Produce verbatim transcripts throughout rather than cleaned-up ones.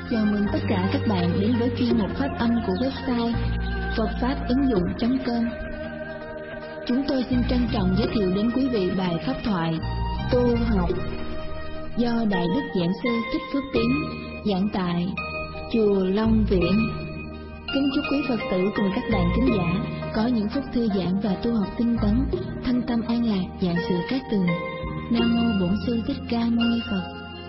Chào mừng tất cả các bạn đến với chuyên mục phát âm của website phật pháp ứng dụng chấm com. Chúng tôi xin trân trọng giới thiệu đến quý vị bài pháp thoại Tu học do Đại Đức Giảng Sư Thích Phước Tiến giảng tại Chùa Long Viện. Kính chúc quý Phật tử cùng các bạn thính giả có những phút thư giãn và tu học tinh tấn, thân tâm an lạc, vạn sự cát tường. Nam mô Bổn Sư Thích Ca Mâu Ni Phật.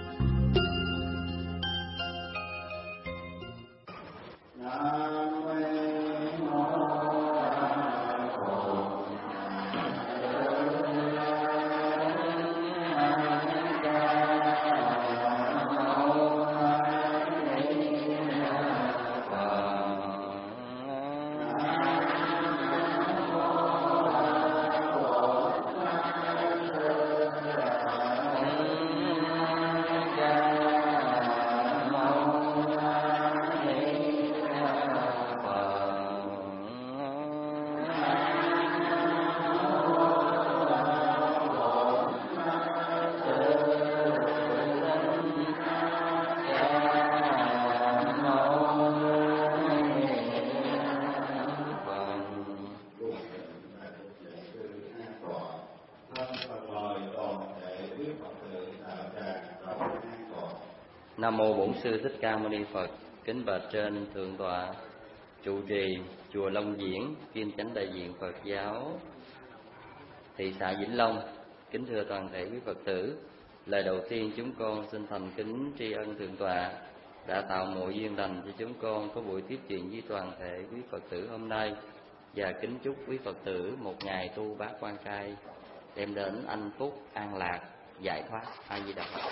Nam mô Bổn Sư Thích Ca Mâu Ni Phật. Kính bạch trên thượng tọa trụ trì chùa Long Viễn, kiêm chánh đại diện Phật giáo thị xã Vĩnh Long. Kính thưa toàn thể quý Phật tử, lời đầu tiên chúng con xin thành kính tri ân thượng tọa đã tạo mọi duyên lành cho chúng con có buổi tiếp chuyện với toàn thể quý Phật tử hôm nay, và kính chúc quý Phật tử một ngày tu bát quan trai đem đến hạnh phúc, an lạc, giải thoát. A Di Đà Phật.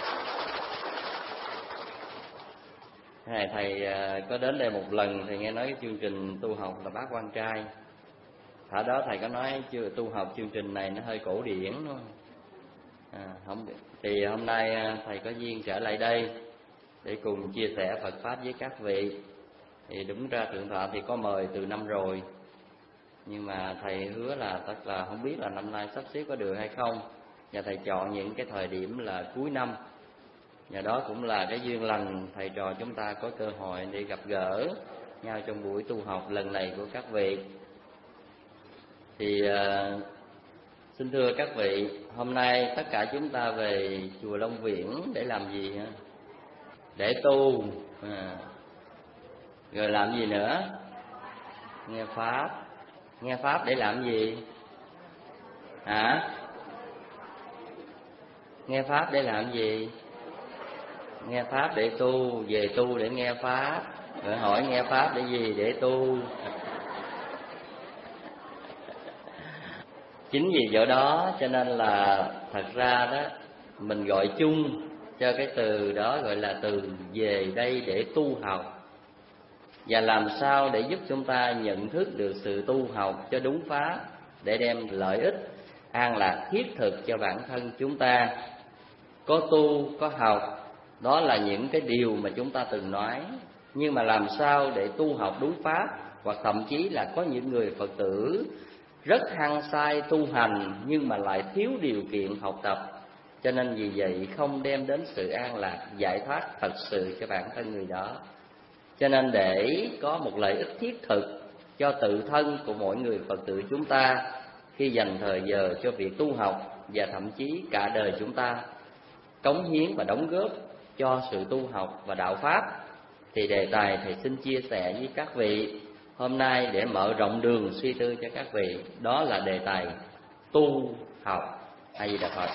Này, thầy có đến đây một lần thì nghe nói cái chương trình tu học là bát quan trai. Thả đó thầy có nói chưa, tu học chương trình này nó hơi cổ điển đúng không? À, không thì hôm nay thầy có duyên trở lại đây để cùng chia sẻ Phật pháp với các vị. Thì đúng ra thượng tọa thì có mời từ năm rồi, nhưng mà thầy hứa là tất là không biết là năm nay sắp xếp có được hay không, và thầy chọn những cái thời điểm là cuối năm. Và đó cũng là cái duyên lành thầy trò chúng ta có cơ hội để gặp gỡ nhau trong buổi tu học lần này của các vị. Thì uh, xin thưa các vị, hôm nay tất cả chúng ta về chùa Long Viễn để làm gì hả? Để tu. À. Rồi làm gì nữa? Nghe pháp. Nghe pháp để làm gì? Hả? Nghe pháp để làm gì? Nghe pháp để tu, về tu để nghe pháp. Rồi hỏi nghe pháp để gì? Để tu. Chính vì chỗ đó cho nên là thật ra đó mình gọi chung cho cái từ đó gọi là từ về đây để tu học. Và làm sao để giúp chúng ta nhận thức được sự tu học cho đúng pháp, để đem lợi ích, an lạc thiết thực cho bản thân chúng ta. Có tu, có học, đó là những cái điều mà chúng ta từng nói. Nhưng mà làm sao để tu học đúng pháp, hoặc thậm chí là có những người Phật tử rất hăng say tu hành nhưng mà lại thiếu điều kiện học tập, cho nên vì vậy không đem đến sự an lạc, giải thoát thật sự cho bản thân người đó. Cho nên để có một lợi ích thiết thực cho tự thân của mỗi người Phật tử chúng ta khi dành thời giờ cho việc tu học, và thậm chí cả đời chúng ta cống hiến và đóng góp cho sự tu học và đạo pháp, thì đề tài thầy xin chia sẻ với các vị hôm nay để mở rộng đường suy tư cho các vị, đó là đề tài tu học. A Di Đà Phật.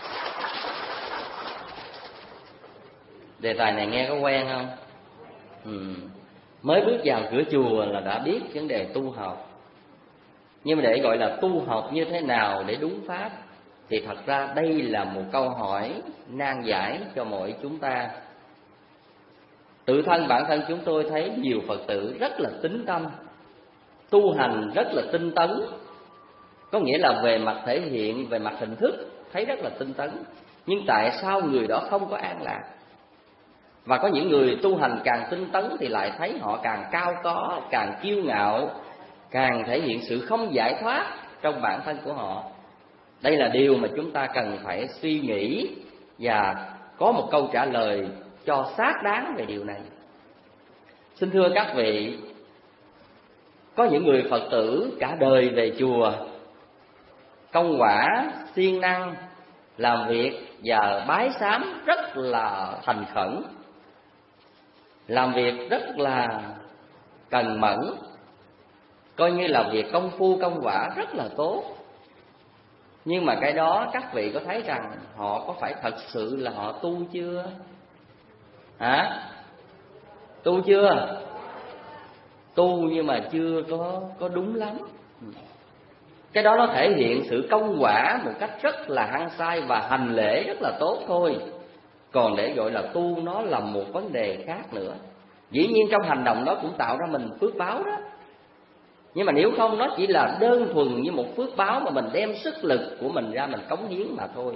Đề tài này nghe có quen không? Ừ. Mới bước vào cửa chùa là đã biết vấn đề tu học. Nhưng mà để gọi là tu học như thế nào để đúng pháp, thì thật ra đây là một câu hỏi nan giải cho mỗi chúng ta. Tự thân bản thân chúng tôi thấy nhiều Phật tử rất là tín tâm, tu hành rất là tinh tấn. Có nghĩa là về mặt thể hiện, về mặt hình thức thấy rất là tinh tấn, nhưng tại sao người đó không có an lạc? Và có những người tu hành càng tinh tấn thì lại thấy họ càng cao có, càng kiêu ngạo, càng thể hiện sự không giải thoát trong bản thân của họ. Đây là điều mà chúng ta cần phải suy nghĩ và có một câu trả lời cho xác đáng về điều này. Xin thưa các vị, có những người Phật tử cả đời về chùa, công quả, siêng năng, làm việc và bái sám rất là thành khẩn, làm việc rất là cần mẫn, coi như là việc công phu công quả rất là tốt. Nhưng mà cái đó các vị có thấy rằng họ có phải thật sự là họ tu chưa? Hả? Tu chưa? Tu nhưng mà chưa có có đúng lắm. Cái đó nó thể hiện sự công quả một cách rất là hăng say và hành lễ rất là tốt thôi. Còn để gọi là tu nó là một vấn đề khác nữa. Dĩ nhiên trong hành động đó cũng tạo ra mình phước báo đó. Nhưng mà nếu không, nó chỉ là đơn thuần như một phước báo mà mình đem sức lực của mình ra mình cống hiến mà thôi.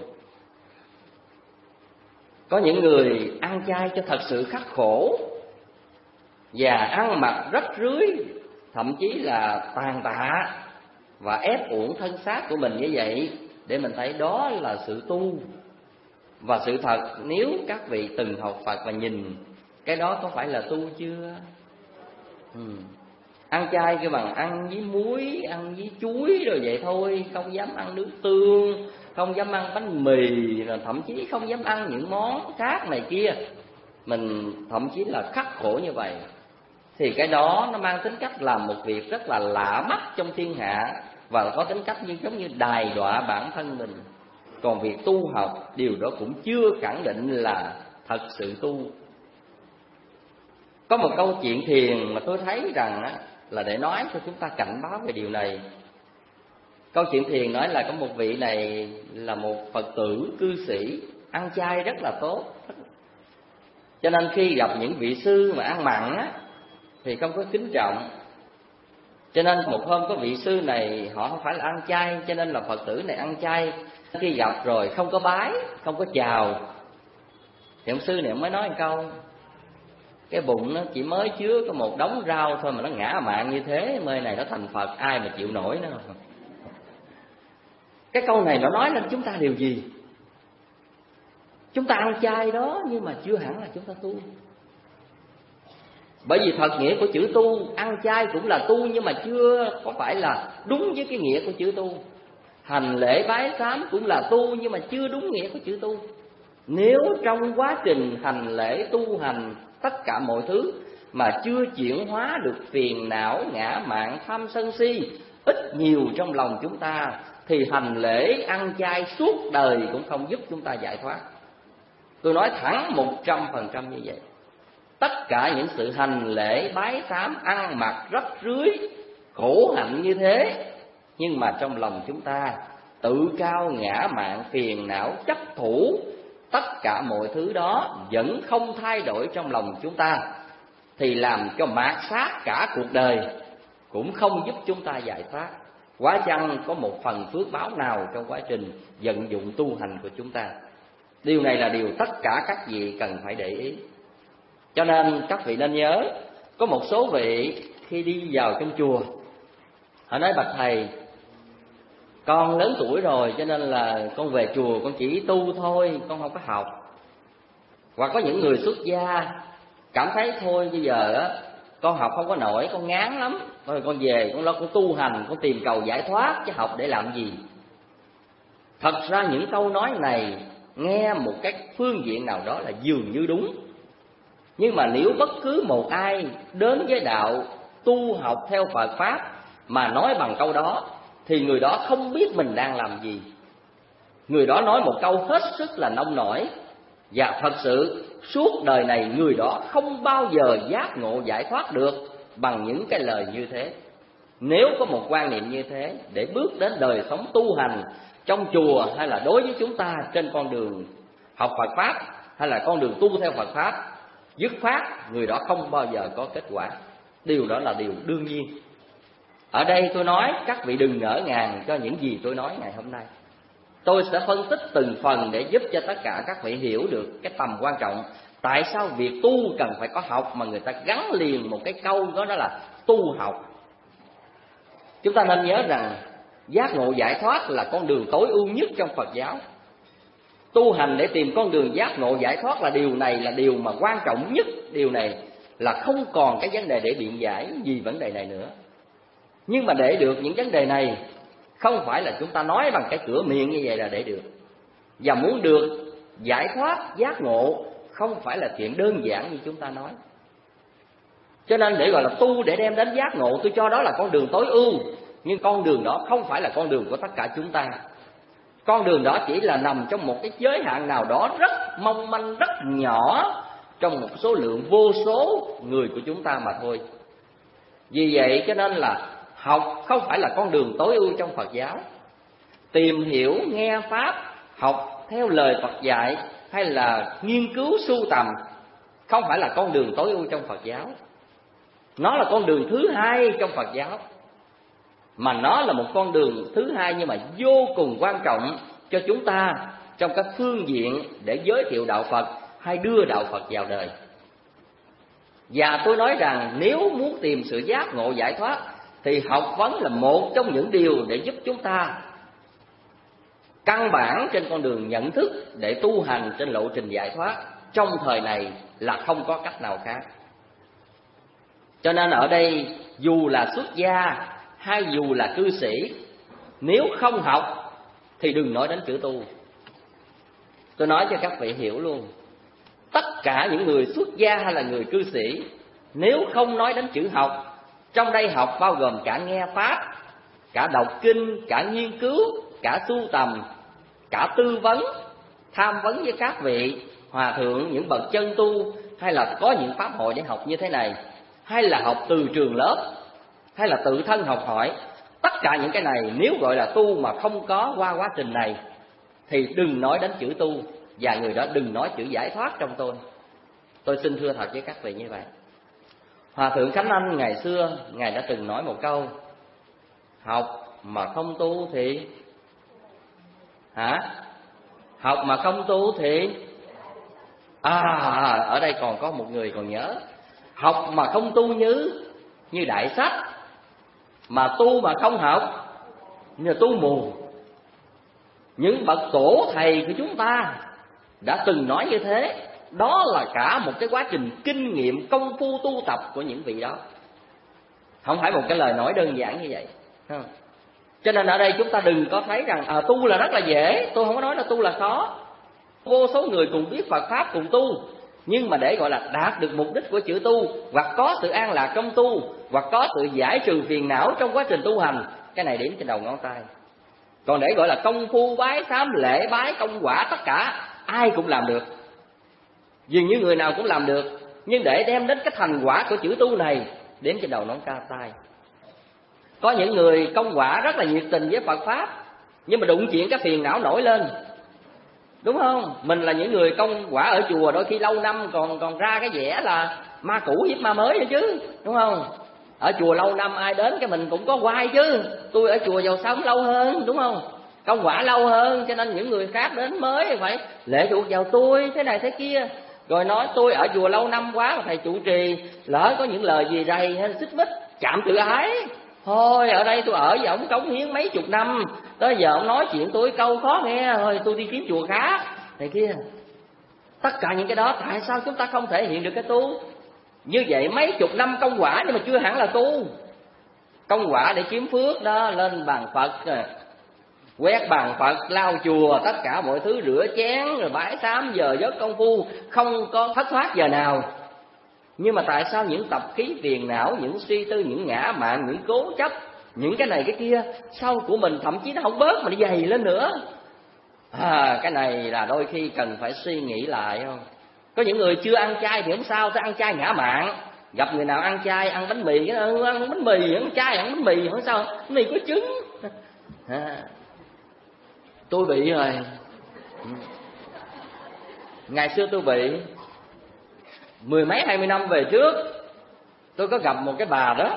Có những người ăn chay cho thật sự khắc khổ và ăn mặc rách rưới, thậm chí là tàn tạ và ép uổng thân xác của mình như vậy, để mình thấy đó là sự tu. Và sự thật, nếu các vị từng học Phật và nhìn cái đó có phải là tu chưa? Ừ. Ăn chay kêu bằng ăn với muối, ăn với chuối rồi vậy thôi, không dám ăn nước tương, không dám ăn bánh mì, rồi thậm chí không dám ăn những món khác này kia. Mình thậm chí là khắc khổ như vậy. Thì cái đó nó mang tính cách làm một việc rất là lạ mắt trong thiên hạ, và có tính cách như giống như đài đọa bản thân mình. Còn việc tu học, điều đó cũng chưa khẳng định là thật sự tu. Có một câu chuyện thiền mà tôi thấy rằng á, là để nói cho chúng ta cảnh báo về điều này. Câu chuyện thiền nói là có một vị này là một Phật tử cư sĩ, ăn chay rất là tốt. Cho nên khi gặp những vị sư mà ăn mặn á, thì không có kính trọng. Cho nên một hôm có vị sư này họ không phải là ăn chay, cho nên là Phật tử này ăn chay. Khi gặp rồi không có bái, không có chào, thì ông sư này ông mới nói một câu: cái bụng nó chỉ mới chứa có một đống rau thôi mà nó ngã mạn như thế, nơi này nó thành Phật ai mà chịu nổi nữa. Cái câu này nó nói lên chúng ta điều gì? Chúng ta ăn chay đó nhưng mà chưa hẳn là chúng ta tu. Bởi vì thật nghĩa của chữ tu, ăn chay cũng là tu nhưng mà chưa có phải là đúng với cái nghĩa của chữ tu. Hành lễ bái sám cũng là tu nhưng mà chưa đúng nghĩa của chữ tu. Nếu trong quá trình hành lễ tu hành tất cả mọi thứ mà chưa chuyển hóa được phiền não, ngã mạn, tham sân si ít nhiều trong lòng chúng ta, thì hành lễ ăn chay suốt đời cũng không giúp chúng ta giải thoát. Tôi nói thẳng một trăm phần trăm như vậy. Tất cả những sự hành lễ bái sám, ăn mặc rách rưới, khổ hạnh như thế, nhưng mà trong lòng chúng ta tự cao ngã mạn, phiền não, chấp thủ, tất cả mọi thứ đó vẫn không thay đổi trong lòng chúng ta, thì làm cho mạt sát cả cuộc đời cũng không giúp chúng ta giải thoát. Quá chăng có một phần phước báo nào trong quá trình vận dụng tu hành của chúng ta. Điều này là điều tất cả các vị cần phải để ý. Cho nên các vị nên nhớ, có một số vị khi đi vào trong chùa, họ nói: bạch thầy, con lớn tuổi rồi cho nên là con về chùa con chỉ tu thôi, con không có học. Hoặc có những người xuất gia cảm thấy thôi bây giờ á con học không có nổi, con ngán lắm, rồi con về con lo con tu hành, con tìm cầu giải thoát, chứ học để làm gì. Thật ra những câu nói này nghe một cách phương diện nào đó là dường như đúng, nhưng mà nếu bất cứ một ai đến với đạo tu học theo Phật Pháp mà nói bằng câu đó, thì người đó không biết mình đang làm gì. Người đó nói một câu hết sức là nông nổi, và thật sự suốt đời này người đó không bao giờ giác ngộ giải thoát được bằng những cái lời như thế. Nếu có một quan niệm như thế để bước đến đời sống tu hành trong chùa, hay là đối với chúng ta trên con đường học Phật Pháp, hay là con đường tu theo Phật Pháp, dứt khoát người đó không bao giờ có kết quả. Điều đó là điều đương nhiên. Ở đây tôi nói các vị đừng ngỡ ngàng cho những gì tôi nói ngày hôm nay. Tôi sẽ phân tích từng phần để giúp cho tất cả các vị hiểu được cái tầm quan trọng. Tại sao việc tu cần phải có học, mà người ta gắn liền một cái câu đó, đó là tu học. Chúng ta nên nhớ rằng giác ngộ giải thoát là con đường tối ưu nhất trong Phật giáo. Tu hành để tìm con đường giác ngộ giải thoát là điều này là điều mà quan trọng nhất. Điều này là không còn cái vấn đề để biện giải gì vấn đề này nữa. Nhưng mà để được những vấn đề này không phải là chúng ta nói bằng cái cửa miệng như vậy là để được. Và muốn được giải thoát, giác ngộ không phải là chuyện đơn giản như chúng ta nói. Cho nên để gọi là tu để đem đến giác ngộ, tôi cho đó là con đường tối ưu. Nhưng con đường đó không phải là con đường của tất cả chúng ta. Con đường đó chỉ là nằm trong một cái giới hạn nào đó rất mong manh, rất nhỏ trong một số lượng vô số người của chúng ta mà thôi. Vì vậy cho nên là học không phải là con đường tối ưu trong Phật giáo. Tìm hiểu, nghe Pháp, học theo lời Phật dạy hay là nghiên cứu sưu tầm không phải là con đường tối ưu trong Phật giáo. Nó là con đường thứ hai trong Phật giáo. Mà nó là một con đường thứ hai nhưng mà vô cùng quan trọng cho chúng ta trong các phương diện để giới thiệu đạo Phật hay đưa đạo Phật vào đời. Và tôi nói rằng nếu muốn tìm sự giác ngộ giải thoát thì học vấn là một trong những điều để giúp chúng ta căn bản trên con đường nhận thức để tu hành trên lộ trình giải thoát. Trong thời này là không có cách nào khác. Cho nên ở đây dù là xuất gia hay dù là cư sĩ, nếu không học thì đừng nói đến chữ tu. Tôi nói cho các vị hiểu luôn, tất cả những người xuất gia hay là người cư sĩ, nếu không nói đến chữ học, trong đây học bao gồm cả nghe Pháp, cả đọc kinh, cả nghiên cứu, cả sưu tầm, cả tư vấn, tham vấn với các vị hòa thượng, những bậc chân tu, hay là có những pháp hội để học như thế này, hay là học từ trường lớp, hay là tự thân học hỏi. Tất cả những cái này nếu gọi là tu mà không có qua quá trình này thì đừng nói đến chữ tu, và người đó đừng nói chữ giải thoát trong tôi. Tôi xin thưa thật với các vị như vậy. Hòa thượng Khánh Anh ngày xưa, Ngài đã từng nói một câu: học mà không tu thì hả? Học mà không tu thì à, ở đây còn có một người còn nhớ. Học mà không tu như như đại sách, mà tu mà không học như tu mù. Những bậc tổ thầy của chúng ta đã từng nói như thế. Đó là cả một cái quá trình kinh nghiệm công phu tu tập của những vị đó, không phải một cái lời nói đơn giản như vậy. Cho nên ở đây chúng ta đừng có thấy rằng à, tu là rất là dễ. Tôi không có nói là tu là khó. Vô số người cùng biết Phật Pháp cùng tu, nhưng mà để gọi là đạt được mục đích của chữ tu, hoặc có sự an lạc trong tu, hoặc có sự giải trừ phiền não trong quá trình tu hành, cái này điểm trên đầu ngón tay. Còn để gọi là công phu bái sám lễ bái công quả, tất cả ai cũng làm được, dường như người nào cũng làm được. Nhưng để đem đến cái thành quả của chữ tu này, đếm trên đầu ngón tay. Có những người công quả rất là nhiệt tình với Phật Pháp, nhưng mà đụng chuyện cái phiền não nổi lên, đúng không? Mình là những người công quả ở chùa, đôi khi lâu năm còn còn ra cái vẻ là ma cũ hiếp ma mới nữa chứ, đúng không? Ở chùa lâu năm ai đến cái mình cũng có quay chứ. Tôi ở chùa giàu sống lâu hơn, đúng không? Công quả lâu hơn, cho nên những người khác đến mới phải lệ thuộc vào tôi thế này thế kia. Rồi nói tôi ở chùa lâu năm quá mà thầy trụ trì lỡ có những lời gì rầy hay xích mích chạm tự ái, thôi ở đây tôi ở với ổng cống hiến mấy chục năm, tới giờ ông nói chuyện tôi câu khó nghe, thôi tôi đi kiếm chùa khác này kia. Tất cả những cái đó tại sao chúng ta không thể hiện được cái tu? Như vậy mấy chục năm công quả nhưng mà chưa hẳn là tu. Công quả để kiếm phước đó, lên bàn Phật, quét bàn Phật, lau chùa, tất cả mọi thứ, rửa chén rồi bái sám, giờ giấc công phu không có thất thoát giờ nào. Nhưng mà tại sao những tập khí phiền não, những suy tư, những ngã mạn, những cố chấp, những cái này cái kia sau của mình thậm chí nó không bớt mà nó dày lên nữa? À, cái này là đôi khi cần phải suy nghĩ lại, không? Có những người chưa ăn chay thì không sao, tới ăn chay ngã mạn. Gặp người nào ăn chay, ăn bánh mì, cái ăn bánh mì, ăn chay, ăn bánh mì, không sao, bánh mì có trứng. À, tôi bị rồi. Ngày xưa tôi bị mười mấy hai mươi năm về trước, tôi có gặp một cái bà đó.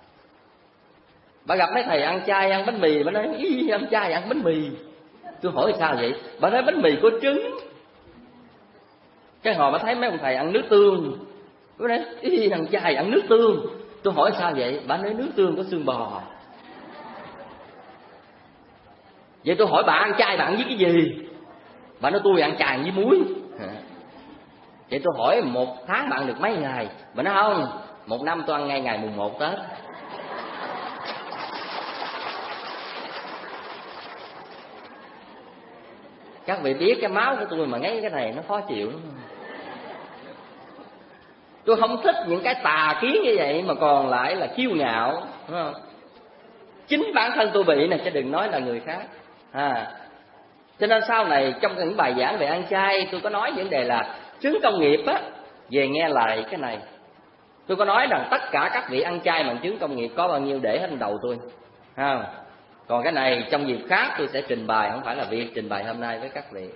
Bà gặp mấy thầy ăn chay ăn bánh mì, bà nói ý ăn chay ăn bánh mì. Tôi hỏi sao vậy? Bà nói bánh mì có trứng. Cái hồi bà thấy mấy ông thầy ăn nước tương, bà nói ý ăn chay ăn nước tương. Tôi hỏi sao vậy? Bà nói nước tương có xương bò. Vậy tôi hỏi bà ăn chay bà ăn với cái gì? Bà nói tôi ăn chài với muối. Vậy tôi hỏi một tháng bạn được mấy ngày? Bà nói không, một năm tôi ăn ngay ngày mùng một Tết. Các vị biết cái máu của tôi mà nghe cái này nó khó chịu lắm. Tôi không thích những cái tà kiến như vậy mà còn lại là kiêu ngạo, đúng không? Chính bản thân tôi bị này, chứ đừng nói là người khác. À, cho nên sau này trong những bài giảng về ăn chay, tôi có nói vấn đề là trứng công nghiệp á. Về nghe lại cái này, tôi có nói rằng tất cả các vị ăn chay bằng trứng công nghiệp có bao nhiêu để hết đầu tôi, ha. Còn cái này trong dịp khác tôi sẽ trình bày, không phải là việc trình bày hôm nay với các vị.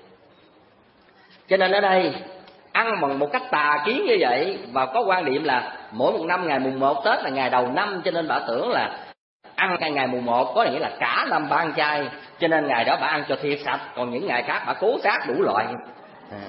Cho nên ở đây ăn bằng một cách tà kiến như vậy, và có quan điểm là mỗi một năm ngày mùng một Tết là ngày đầu năm, cho nên bà tưởng là ăn ngày ngày mùng một có nghĩa là cả năm bà ăn chay, cho nên ngày đó bà ăn cho thiệt sạch, còn những ngày khác bà cố sát đủ loại. À.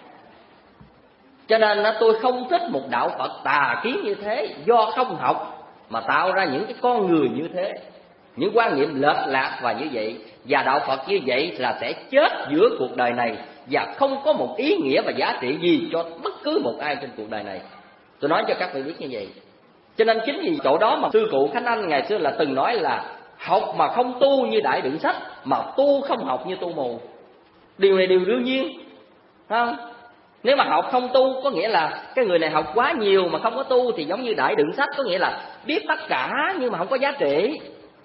Cho nên tôi không thích một đạo Phật tà kiến như thế, do không học mà tạo ra những cái con người như thế, những quan niệm lệch lạc và như vậy. Và đạo Phật như vậy là sẽ chết giữa cuộc đời này, và không có một ý nghĩa và giá trị gì cho bất cứ một ai trên cuộc đời này. Tôi nói cho các vị biết như vậy. Cho nên chính vì chỗ đó mà sư cụ Khánh Anh ngày xưa là từng nói là học mà không tu như đại đựng sách, mà tu không học như tu mù. Điều này điều đương nhiên, không? Nếu mà học không tu có nghĩa là cái người này học quá nhiều mà không có tu, thì giống như đại đựng sách, có nghĩa là biết tất cả nhưng mà không có giá trị.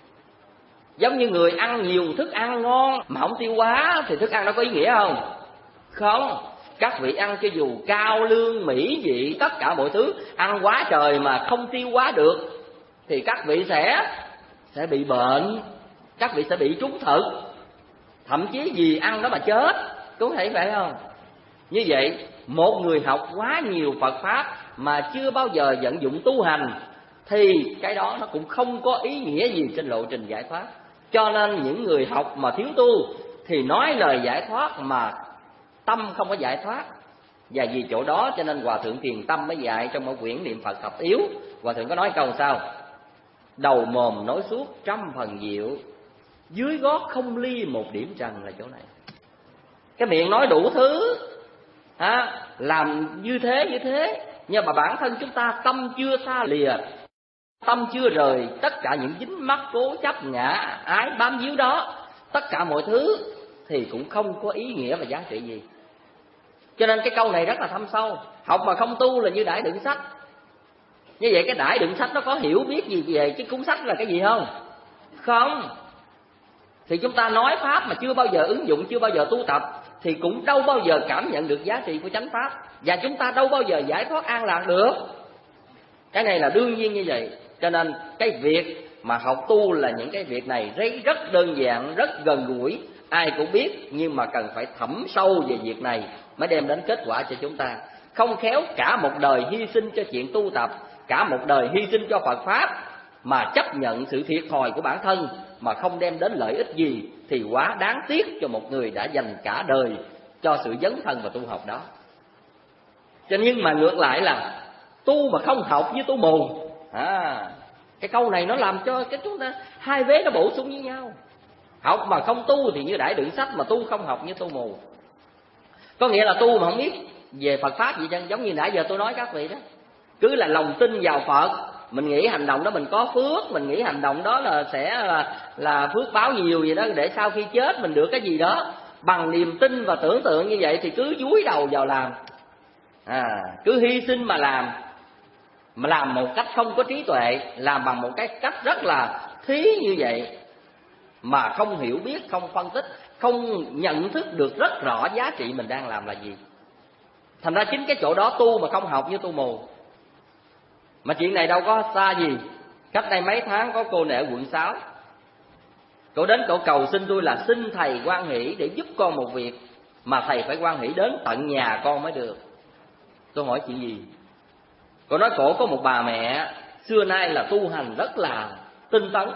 Giống như người ăn nhiều thức ăn ngon mà không tiêu hóa thì thức ăn đó có ý nghĩa không? Không. Các vị ăn cho dù cao lương mỹ vị tất cả mọi thứ, ăn quá trời mà không tiêu hóa được thì các vị sẽ sẽ bị bệnh, các vị sẽ bị trúng thực, thậm chí vì ăn đó mà chết, có thể phải không? Như vậy một người học quá nhiều Phật pháp mà chưa bao giờ vận dụng tu hành thì cái đó nó cũng không có ý nghĩa gì trên lộ trình giải thoát. Cho nên những người học mà thiếu tu thì nói lời giải thoát mà tâm không có giải thoát. Và vì chỗ đó cho nên Hòa Thượng Thiền Tâm mới dạy trong một quyển Niệm Phật Thập Yếu, Hòa Thượng có nói câu sao: đầu mồm nói suốt trăm phần diệu, dưới gót không ly một điểm trần, là chỗ này. Cái miệng nói đủ thứ, à, làm như thế như thế, nhưng mà bản thân chúng ta tâm chưa xa lìa, tâm chưa rời tất cả những dính mắc cố chấp ngã ái bám víu đó, tất cả mọi thứ thì cũng không có ý nghĩa và giá trị gì. Cho nên cái câu này rất là thâm sâu. Học mà không tu là như đãi đựng sách. Như vậy cái đãi đựng sách nó có hiểu biết gì về cái cuốn sách là cái gì không? Không. Thì chúng ta nói pháp mà chưa bao giờ ứng dụng, chưa bao giờ tu tập thì cũng đâu bao giờ cảm nhận được giá trị của chánh pháp, và chúng ta đâu bao giờ giải thoát an lạc được. Cái này là đương nhiên như vậy. Cho nên cái việc mà học tu là những cái việc này rất đơn giản, rất gần gũi, ai cũng biết, nhưng mà cần phải thẩm sâu về việc này mới đem đến kết quả cho chúng ta. Không khéo cả một đời hy sinh cho chuyện tu tập, cả một đời hy sinh cho Phật pháp mà chấp nhận sự thiệt thòi của bản thân mà không đem đến lợi ích gì thì quá đáng tiếc cho một người đã dành cả đời cho sự dấn thân và tu học đó. Cho nên nhưng mà ngược lại là tu mà không học như tu mù. À, cái câu này nó làm cho cái chúng ta hai vế nó bổ sung với nhau. Học mà không tu thì như đãi đựng sách, mà tu không học như tu mù. Có nghĩa là tu mà không biết về Phật pháp gì chứ, giống như nãy giờ tôi nói các vị đó. Cứ là lòng tin vào Phật, mình nghĩ hành động đó mình có phước, mình nghĩ hành động đó là sẽ là, là phước báo nhiều gì đó, để sau khi chết mình được cái gì đó. Bằng niềm tin và tưởng tượng như vậy thì cứ dúi đầu vào làm, à, cứ hy sinh mà làm, mà làm một cách không có trí tuệ, làm bằng một cái cách rất là thí như vậy, mà không hiểu biết, không phân tích, không nhận thức được rất rõ giá trị mình đang làm là gì. Thành ra chính cái chỗ đó tu mà không học như tu mù. Mà chuyện này đâu có xa gì. Cách đây mấy tháng có cô nệ quận sáu, cô đến cổ cầu xin tôi là xin thầy hoan hỷ để giúp con một việc, mà thầy phải hoan hỷ đến tận nhà con mới được. Tôi hỏi chuyện gì? Cô nói cổ có một bà mẹ xưa nay là tu hành rất là tinh tấn.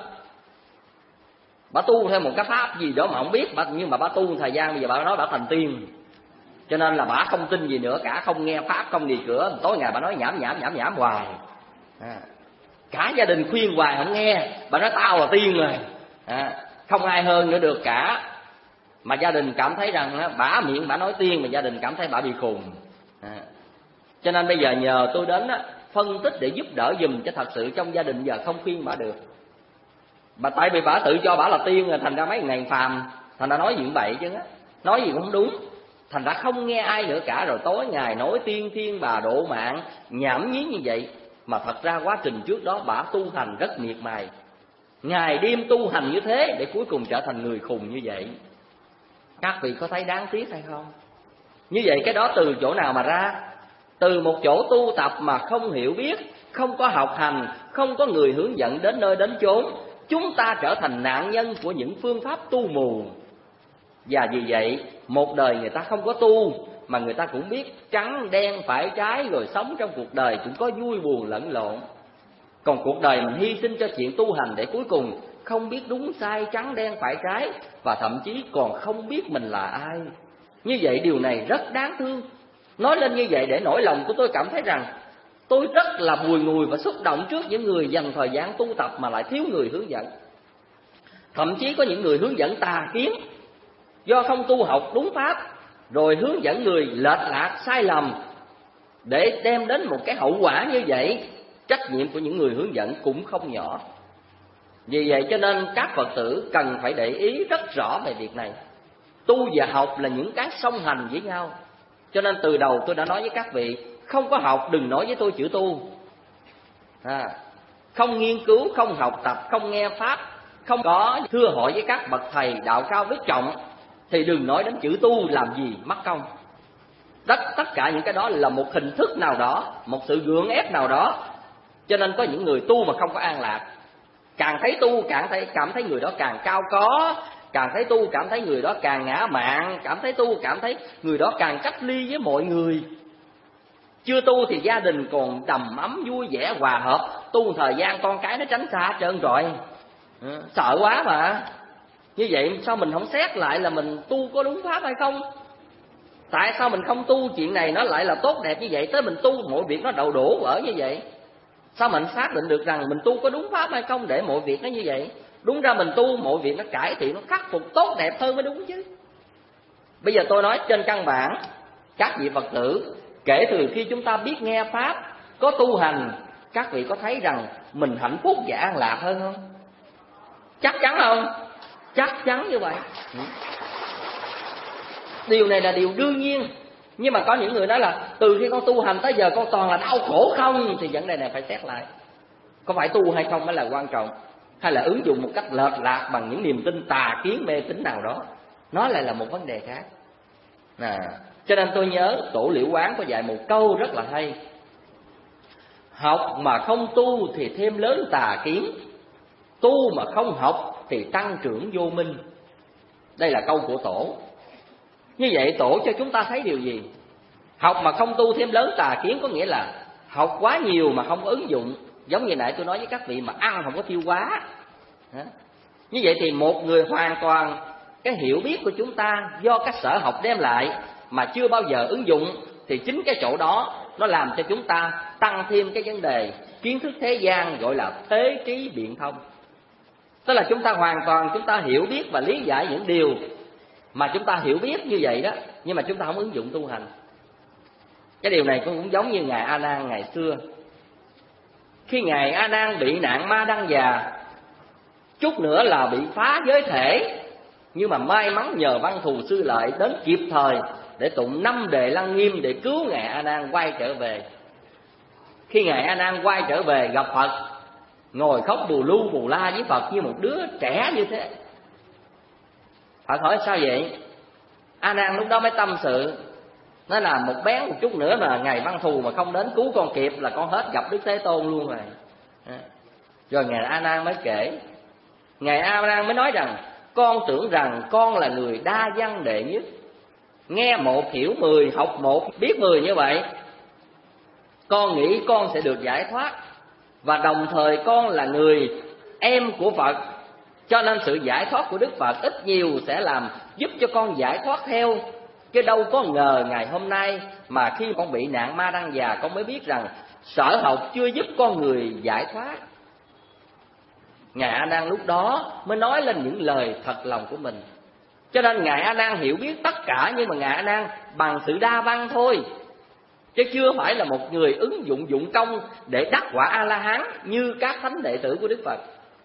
Bà tu theo một cái pháp gì đó mà không biết, nhưng mà bà tu thời gian bây giờ bà nói bà thành tiên. Cho nên là bà không tin gì nữa cả, không nghe pháp, không đi cửa, tối ngày bà nói nhảm nhảm nhảm nhảm hoài. À, cả gia đình khuyên hoài không nghe, bà nói tao là tiên rồi, à, không ai hơn nữa được cả. mà gia đình cảm thấy rằng bả miệng bả nói tiên, mà gia đình cảm thấy bả bị khùng. À. Cho nên bây giờ nhờ tôi đến á, phân tích để giúp đỡ giùm cho thật sự trong gia đình giờ không khuyên bả được. Mà tại vì bả tự cho bả là tiên rồi, thành ra mấy ngày phàm, thành ra nói gì cũng vậy chứ á, nói gì cũng không đúng, thành ra không nghe ai nữa cả. Rồi tối ngày nói tiên thiên bà độ mạng nhảm nhí như vậy. Mà thật ra quá trình trước đó bả tu hành rất miệt mài, ngày đêm tu hành như thế để cuối cùng trở thành người khùng như vậy. Các vị có thấy đáng tiếc hay không? Như vậy cái đó từ chỗ nào mà ra? Từ một chỗ tu tập mà không hiểu biết, không có học hành, không có người hướng dẫn đến nơi đến chốn, chúng ta trở thành nạn nhân của những phương pháp tu mù. Và vì vậy một đời người ta không có tu, mà người ta cũng biết trắng đen phải trái, rồi sống trong cuộc đời cũng có vui buồn lẫn lộn. Còn cuộc đời mình hy sinh cho chuyện tu hành để cuối cùng không biết đúng sai, trắng đen phải trái, và thậm chí còn không biết mình là ai. Như vậy điều này rất đáng thương. Nói lên như vậy để nỗi lòng của tôi cảm thấy rằng tôi rất là bùi ngùi và xúc động trước những người dành thời gian tu tập mà lại thiếu người hướng dẫn. Thậm chí có những người hướng dẫn tà kiến, do không tu học đúng pháp, rồi hướng dẫn người lệch lạc sai lầm, để đem đến một cái hậu quả như vậy. Trách nhiệm của những người hướng dẫn cũng không nhỏ. Vì vậy cho nên các Phật tử cần phải để ý rất rõ về việc này. Tu và học là những cái song hành với nhau. Cho nên từ đầu tôi đã nói với các vị, không có học đừng nói với tôi chữ tu. À, không nghiên cứu, không học tập, không nghe pháp, không có thưa hỏi với các bậc thầy đạo cao đức trọng, thì đừng nói đến chữ tu làm gì mất công. Tất, tất cả những cái đó là một hình thức nào đó, một sự gượng ép nào đó. Cho nên có những người tu mà không có an lạc. Càng thấy tu càng thấy, cảm thấy người đó càng cao có, càng thấy tu cảm thấy người đó càng ngã mạn, cảm thấy tu cảm thấy người đó càng cách ly với mọi người. Chưa tu thì gia đình còn đầm ấm vui vẻ hòa hợp, tu thời gian con cái nó tránh xa trơn rồi. Ừ, sợ quá mà. Như vậy sao mình không xét lại là mình tu có đúng pháp hay không? Tại sao mình không tu chuyện này nó lại là tốt đẹp như vậy, tới mình tu mọi việc nó đậu đổ vỡ như vậy? Sao mình xác định được rằng mình tu có đúng pháp hay không để mọi việc nó như vậy? Đúng ra mình tu mọi việc nó cải thiện, nó khắc phục tốt đẹp hơn mới đúng chứ. Bây giờ tôi nói trên căn bản, các vị Phật tử, kể từ khi chúng ta biết nghe pháp, có tu hành, các vị có thấy rằng mình hạnh phúc và an lạc hơn không? Chắc chắn không? Chắc chắn như vậy. Điều này là điều đương nhiên. Nhưng mà có những người nói là từ khi con tu hành tới giờ con toàn là đau khổ không, thì vấn đề này phải xét lại. Có phải tu hay không mới là quan trọng, hay là ứng dụng một cách lệch lạc bằng những niềm tin tà kiến mê tín nào đó, nó lại là một vấn đề khác. À, cho nên tôi nhớ Tổ Liễu Quán có dạy một câu rất là hay: học mà không tu thì thêm lớn tà kiến, tu mà không học thì tăng trưởng vô minh. Đây là câu của Tổ. Như vậy Tổ cho chúng ta thấy điều gì? Học mà không tu thêm lớn tà kiến có nghĩa là học quá nhiều mà không có ứng dụng. Giống như nãy tôi nói với các vị mà ăn không có tiêu hóa. Như vậy thì một người hoàn toàn cái hiểu biết của chúng ta do các sở học đem lại mà chưa bao giờ ứng dụng, thì chính cái chỗ đó nó làm cho chúng ta tăng thêm cái vấn đề kiến thức thế gian gọi là thế trí biện thông. Tức là chúng ta hoàn toàn chúng ta hiểu biết và lý giải những điều mà chúng ta hiểu biết như vậy đó, nhưng mà chúng ta không ứng dụng tu hành. Cái điều này cũng giống như Ngài A Nan ngày xưa. Khi Ngài A Nan bị nạn ma đăng già, chút nữa là bị phá giới thể, nhưng mà may mắn nhờ Văn Thù Sư Lợi đến kịp thời để tụng năm đề Lăng Nghiêm để cứu Ngài A Nan quay trở về. Khi Ngài A Nan quay trở về gặp Phật, ngồi khóc bù lu bù la với Phật như một đứa trẻ như thế. Phật hỏi sao vậy? A Nan lúc đó mới tâm sự, nói là một bén một chút nữa mà Ngài Văn Thù mà không đến cứu con kịp là con hết gặp Đức Thế Tôn luôn rồi. Rồi Ngài A Nan mới kể, Ngài A Nan mới nói rằng con tưởng rằng con là người đa văn đệ nhất, nghe một hiểu mười, học một biết mười như vậy. Con nghĩ con sẽ được giải thoát, và đồng thời con là người em của Phật, cho nên sự giải thoát của Đức Phật ít nhiều sẽ làm giúp cho con giải thoát theo. Chứ đâu có ngờ ngày hôm nay mà khi con bị nạn ma đăng già, con mới biết rằng sở học chưa giúp con người giải thoát. Ngài A Nan lúc đó mới nói lên những lời thật lòng của mình. Cho nên Ngài A Nan hiểu biết tất cả, nhưng mà Ngài A Nan bằng sự đa văn thôi, chứ chưa phải là một người ứng dụng dụng công để đắc quả A La Hán như các thánh đệ tử của Đức Phật.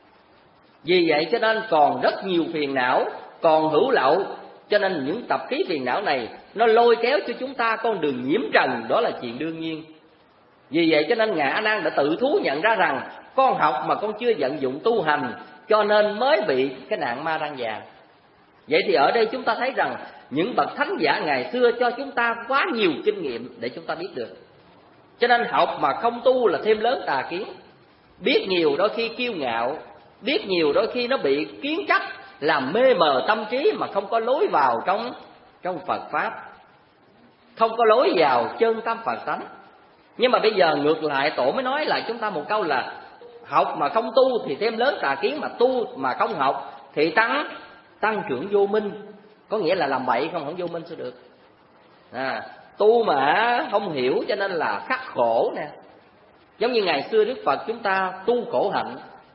Vì vậy cho nên còn rất nhiều phiền não, còn hữu lậu. Cho nên những tập khí phiền não này nó lôi kéo cho chúng ta con đường nhiễm trần, đó là chuyện đương nhiên. Vì vậy cho nên Ngài A Nan đã tự thú nhận ra rằng con học mà con chưa vận dụng tu hành, cho nên mới bị cái nạn ma răng vàng. Vậy thì ở đây chúng ta thấy rằng những bậc thánh giả ngày xưa cho chúng ta quá nhiều kinh nghiệm để chúng ta biết được. Cho nên học mà không tu là thêm lớn tà kiến. Biết nhiều đôi khi kiêu ngạo, biết nhiều đôi khi nó bị kiến chấp, làm mê mờ tâm trí mà không có lối vào trong trong Phật pháp, không có lối vào chân tâm Phật tánh. Nhưng mà bây giờ ngược lại, Tổ mới nói lại chúng ta một câu là học mà không tu thì thêm lớn tà kiến, mà tu mà không học thì tăng tăng trưởng vô minh. Có nghĩa là làm bậy không không vô minh sao được. À, tu mà không hiểu cho nên là khắc khổ nè. Giống như ngày xưa Đức Phật chúng ta tu khổ hạnh.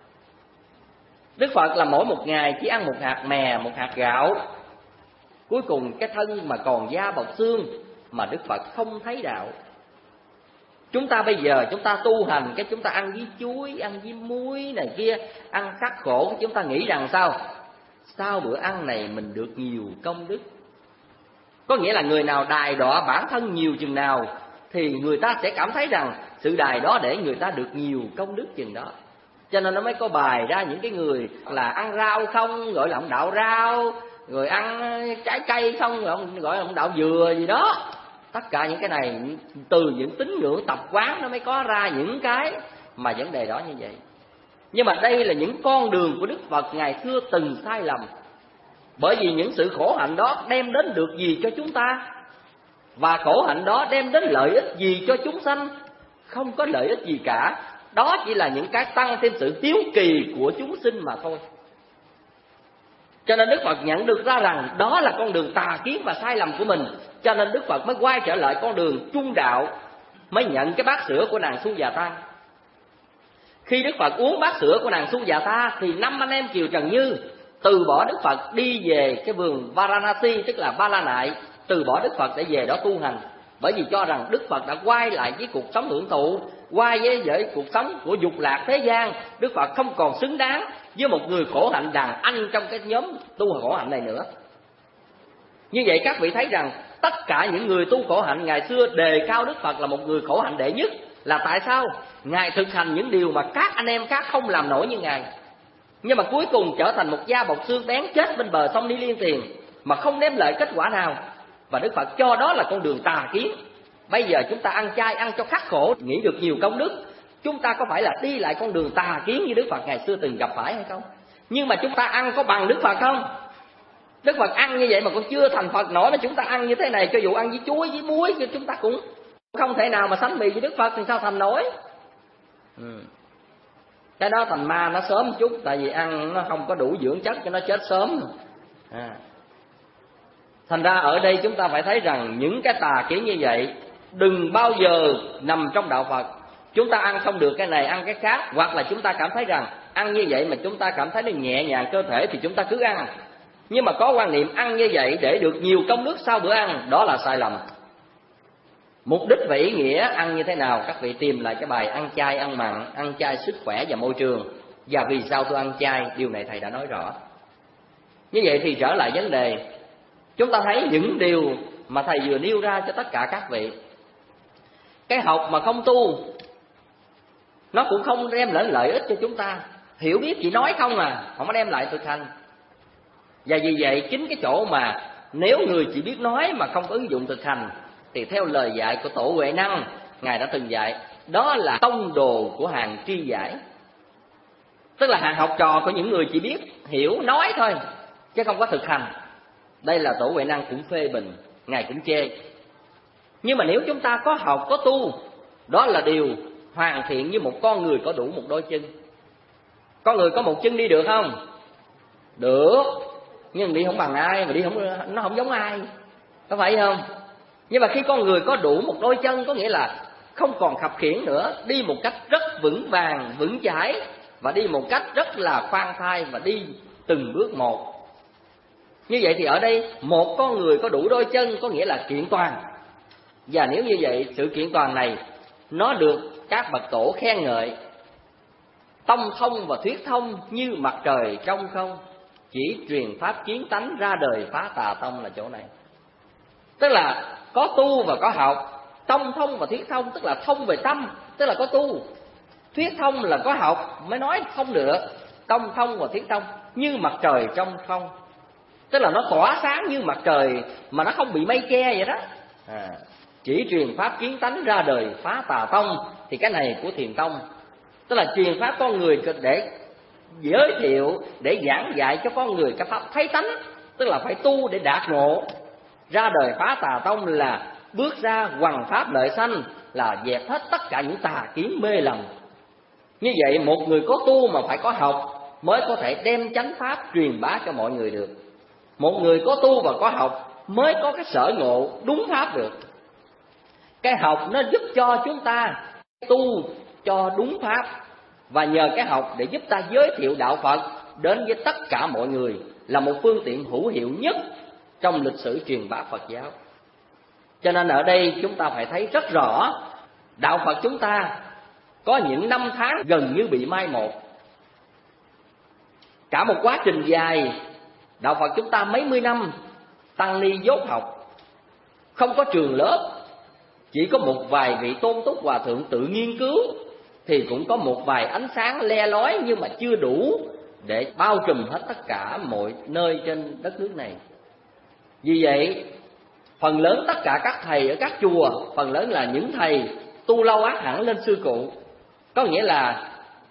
Đức Phật là mỗi một ngày chỉ ăn một hạt mè, một hạt gạo. Cuối cùng cái thân mà còn da bọc xương, mà Đức Phật không thấy đạo. Chúng ta bây giờ chúng ta tu hành, cái chúng ta ăn với chuối, ăn với muối này kia, ăn khắc khổ, chúng ta nghĩ rằng sao? Sau bữa ăn này mình được nhiều công đức. Có nghĩa là người nào đài đọa bản thân nhiều chừng nào thì người ta sẽ cảm thấy rằng sự đài đó để người ta được nhiều công đức chừng đó. Cho nên nó mới có bài ra những cái người là ăn rau không gọi là ông đạo rau, rồi ăn trái cây không gọi là ông đạo dừa gì đó. Tất cả những cái này từ những tín ngưỡng tập quán nó mới có ra những cái mà vấn đề đó như vậy. Nhưng mà đây là những con đường của Đức Phật ngày xưa từng sai lầm. Bởi vì những sự khổ hạnh đó đem đến được gì cho chúng ta, và khổ hạnh đó đem đến lợi ích gì cho chúng sanh? Không có lợi ích gì cả. Đó chỉ là những cái tăng thêm sự hiếu kỳ của chúng sinh mà thôi. Cho nên Đức Phật nhận được ra rằng đó là con đường tà kiến và sai lầm của mình. Cho nên Đức Phật mới quay trở lại con đường trung đạo, mới nhận cái bát sữa của nàng Sujata. Khi Đức Phật uống bát sữa của nàng Sujata thì năm anh em Kiều Trần Như từ bỏ Đức Phật đi về cái vườn Varanasi, tức là Ba La Nại, từ bỏ Đức Phật để về đó tu hành. Bởi vì cho rằng Đức Phật đã quay lại với cuộc sống hưởng thụ, quay với, với cuộc sống của dục lạc thế gian. Đức Phật không còn xứng đáng với một người khổ hạnh đàn anh trong cái nhóm tu khổ hạnh này nữa. Như vậy các vị thấy rằng tất cả những người tu khổ hạnh ngày xưa đề cao Đức Phật là một người khổ hạnh đệ nhất. Là tại sao? Ngài thực hành những điều mà các anh em khác không làm nổi như Ngài. Nhưng mà cuối cùng trở thành một da bọc xương bén chết bên bờ sông Ni Liên Tiền, mà không đem lại kết quả nào. Và Đức Phật cho đó là con đường tà kiến. Bây giờ chúng ta ăn chay, ăn cho khắc khổ, nghĩ được nhiều công đức. Chúng ta có phải là đi lại con đường tà kiến như Đức Phật ngày xưa từng gặp phải hay không? Nhưng mà chúng ta ăn có bằng Đức Phật không? Đức Phật ăn như vậy mà còn chưa thành Phật nổi, mà chúng ta ăn như thế này, cho dù ăn với chuối, với muối, chúng ta cũng không thể nào mà sánh bì với Đức Phật, thì sao thành nổi? Ừ. Cái đó thành ma nó sớm một chút, tại vì ăn nó không có đủ dưỡng chất cho nó chết sớm. À. Thành ra ở đây chúng ta phải thấy rằng những cái tà kiến như vậy đừng bao giờ nằm trong đạo Phật. Chúng ta ăn không được cái này, ăn cái khác, hoặc là chúng ta cảm thấy rằng ăn như vậy mà chúng ta cảm thấy nó nhẹ nhàng cơ thể thì chúng ta cứ ăn. Nhưng mà có quan niệm ăn như vậy để được nhiều công đức sau bữa ăn, đó là sai lầm. Mục đích và ý nghĩa ăn như thế nào, các vị tìm lại cái bài ăn chay ăn mặn, ăn chay sức khỏe và môi trường, và vì sao tôi ăn chay, điều này thầy đã nói rõ. Như vậy thì trở lại vấn đề, chúng ta thấy những điều mà thầy vừa nêu ra cho tất cả các vị. Cái học mà không tu nó cũng không đem lại lợi ích cho chúng ta. Hiểu biết chỉ nói không à, không có đem lại thực hành. Và vì vậy chính cái chỗ mà nếu người chỉ biết nói mà không ứng dụng thực hành, thì theo lời dạy của Tổ Huệ Năng, Ngài đã từng dạy, đó là tông đồ của hàng tri giải. Tức là hàng học trò của những người chỉ biết hiểu nói thôi, chứ không có thực hành. Đây là Tổ Huệ Năng cũng phê bình, Ngài cũng chê. Nhưng mà nếu chúng ta có học, có tu, đó là điều hoàn thiện như một con người có đủ một đôi chân. Con người có một chân đi được không? Được, nhưng đi không bằng ai, mà đi không nó không giống ai, có phải không? Nhưng mà khi con người có đủ một đôi chân, có nghĩa là không còn khập khiễng nữa, đi một cách rất vững vàng, vững chãi, và đi một cách rất là khoan thai, và đi từng bước một, Như vậy thì ở đây một con người có đủ đôi chân có nghĩa là kiện toàn. Và nếu như vậy, sự kiện toàn này nó được các bậc tổ khen ngợi. Tông thông và thuyết thông như mặt trời trong không, chỉ truyền pháp kiến tánh ra đời phá tà tông là chỗ này. Tức là có tu và có học. Tông thông và thuyết thông tức là thông về tâm, tức là có tu. Thuyết thông là có học mới nói thông được. Tông thông và thuyết thông như mặt trời trong không, tức là nó tỏa sáng như mặt trời mà nó không bị mây che vậy đó. À, chỉ truyền pháp kiến tánh ra đời phá tà tông. Thì cái này của Thiền tông, tức là truyền pháp con người để giới thiệu, để giảng dạy cho con người cái pháp thấy tánh, tức là phải tu để đạt ngộ. Ra đời phá tà tông là bước ra hoằng pháp lợi sanh, là dẹp hết tất cả những tà kiến mê lầm. Như vậy một người có tu mà phải có học mới có thể đem chánh pháp truyền bá cho mọi người được. Một người có tu và có học mới có cái sở ngộ đúng pháp được. Cái học nó giúp cho chúng ta tu cho đúng pháp, và nhờ cái học để giúp ta giới thiệu đạo Phật đến với tất cả mọi người, là một phương tiện hữu hiệu nhất trong lịch sử truyền bá Phật giáo. Cho nên ở đây chúng ta phải thấy rất rõ, đạo Phật chúng ta có những năm tháng gần như bị mai một. Cả một quá trình dài, đạo Phật chúng ta mấy mươi năm tăng ni dốt học, không có trường lớp, chỉ có một vài vị tôn túc hòa thượng tự nghiên cứu, thì cũng có một vài ánh sáng le lói nhưng mà chưa đủ để bao trùm hết tất cả mọi nơi trên đất nước này. Vì vậy, phần lớn tất cả các thầy ở các chùa, phần lớn là những thầy tu lâu ác hẳn lên sư cụ, có nghĩa là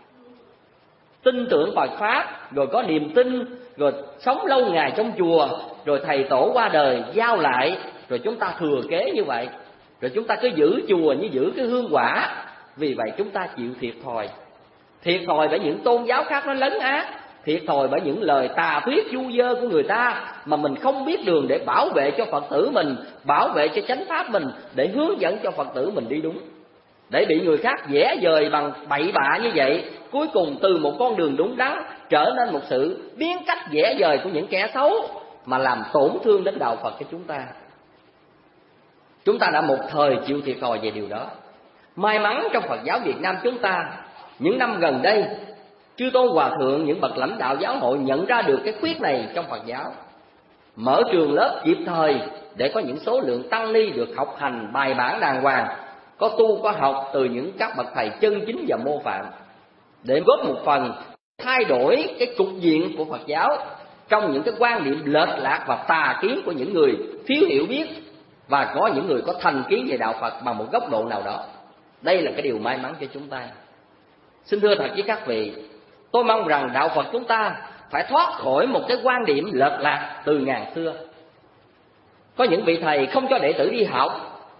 tin tưởng Phật Pháp, rồi có niềm tin, rồi sống lâu ngày trong chùa, rồi thầy tổ qua đời giao lại, rồi chúng ta thừa kế như vậy, rồi chúng ta cứ giữ chùa như giữ cái hương quả. Vì vậy chúng ta chịu thiệt thòi. Thiệt thòi bởi những tôn giáo khác nó lấn át, thiệt thòi bởi những lời tà thuyết du dơ của người ta, mà mình không biết đường để bảo vệ cho Phật tử mình, bảo vệ cho chánh pháp mình, để hướng dẫn cho Phật tử mình đi đúng. Để bị người khác vẽ vời bằng bậy bạ như vậy, cuối cùng từ một con đường đúng đắn trở nên một sự biến cách vẽ vời của những kẻ xấu, mà làm tổn thương đến đạo Phật của chúng ta. Chúng ta đã một thời chịu thiệt thòi về điều đó. May mắn trong Phật giáo Việt Nam chúng ta, những năm gần đây, chư tôn hòa thượng, những bậc lãnh đạo giáo hội nhận ra được cái khuyết này trong Phật giáo, mở trường lớp kịp thời để có những số lượng tăng ni được học hành bài bản đàng hoàng, có tu có học từ những các bậc thầy chân chính và mô phạm, để góp một phần thay đổi cái cục diện của Phật giáo trong những cái quan niệm lệch lạc và tà kiến của những người thiếu hiểu biết, và có những người có thành kiến về đạo Phật bằng một góc độ nào đó. Đây là cái điều may mắn cho chúng ta. Xin thưa thật với các vị, tôi mong rằng đạo Phật chúng ta phải thoát khỏi một cái quan điểm lệch lạc từ ngàn xưa. Có những vị thầy không cho đệ tử đi học.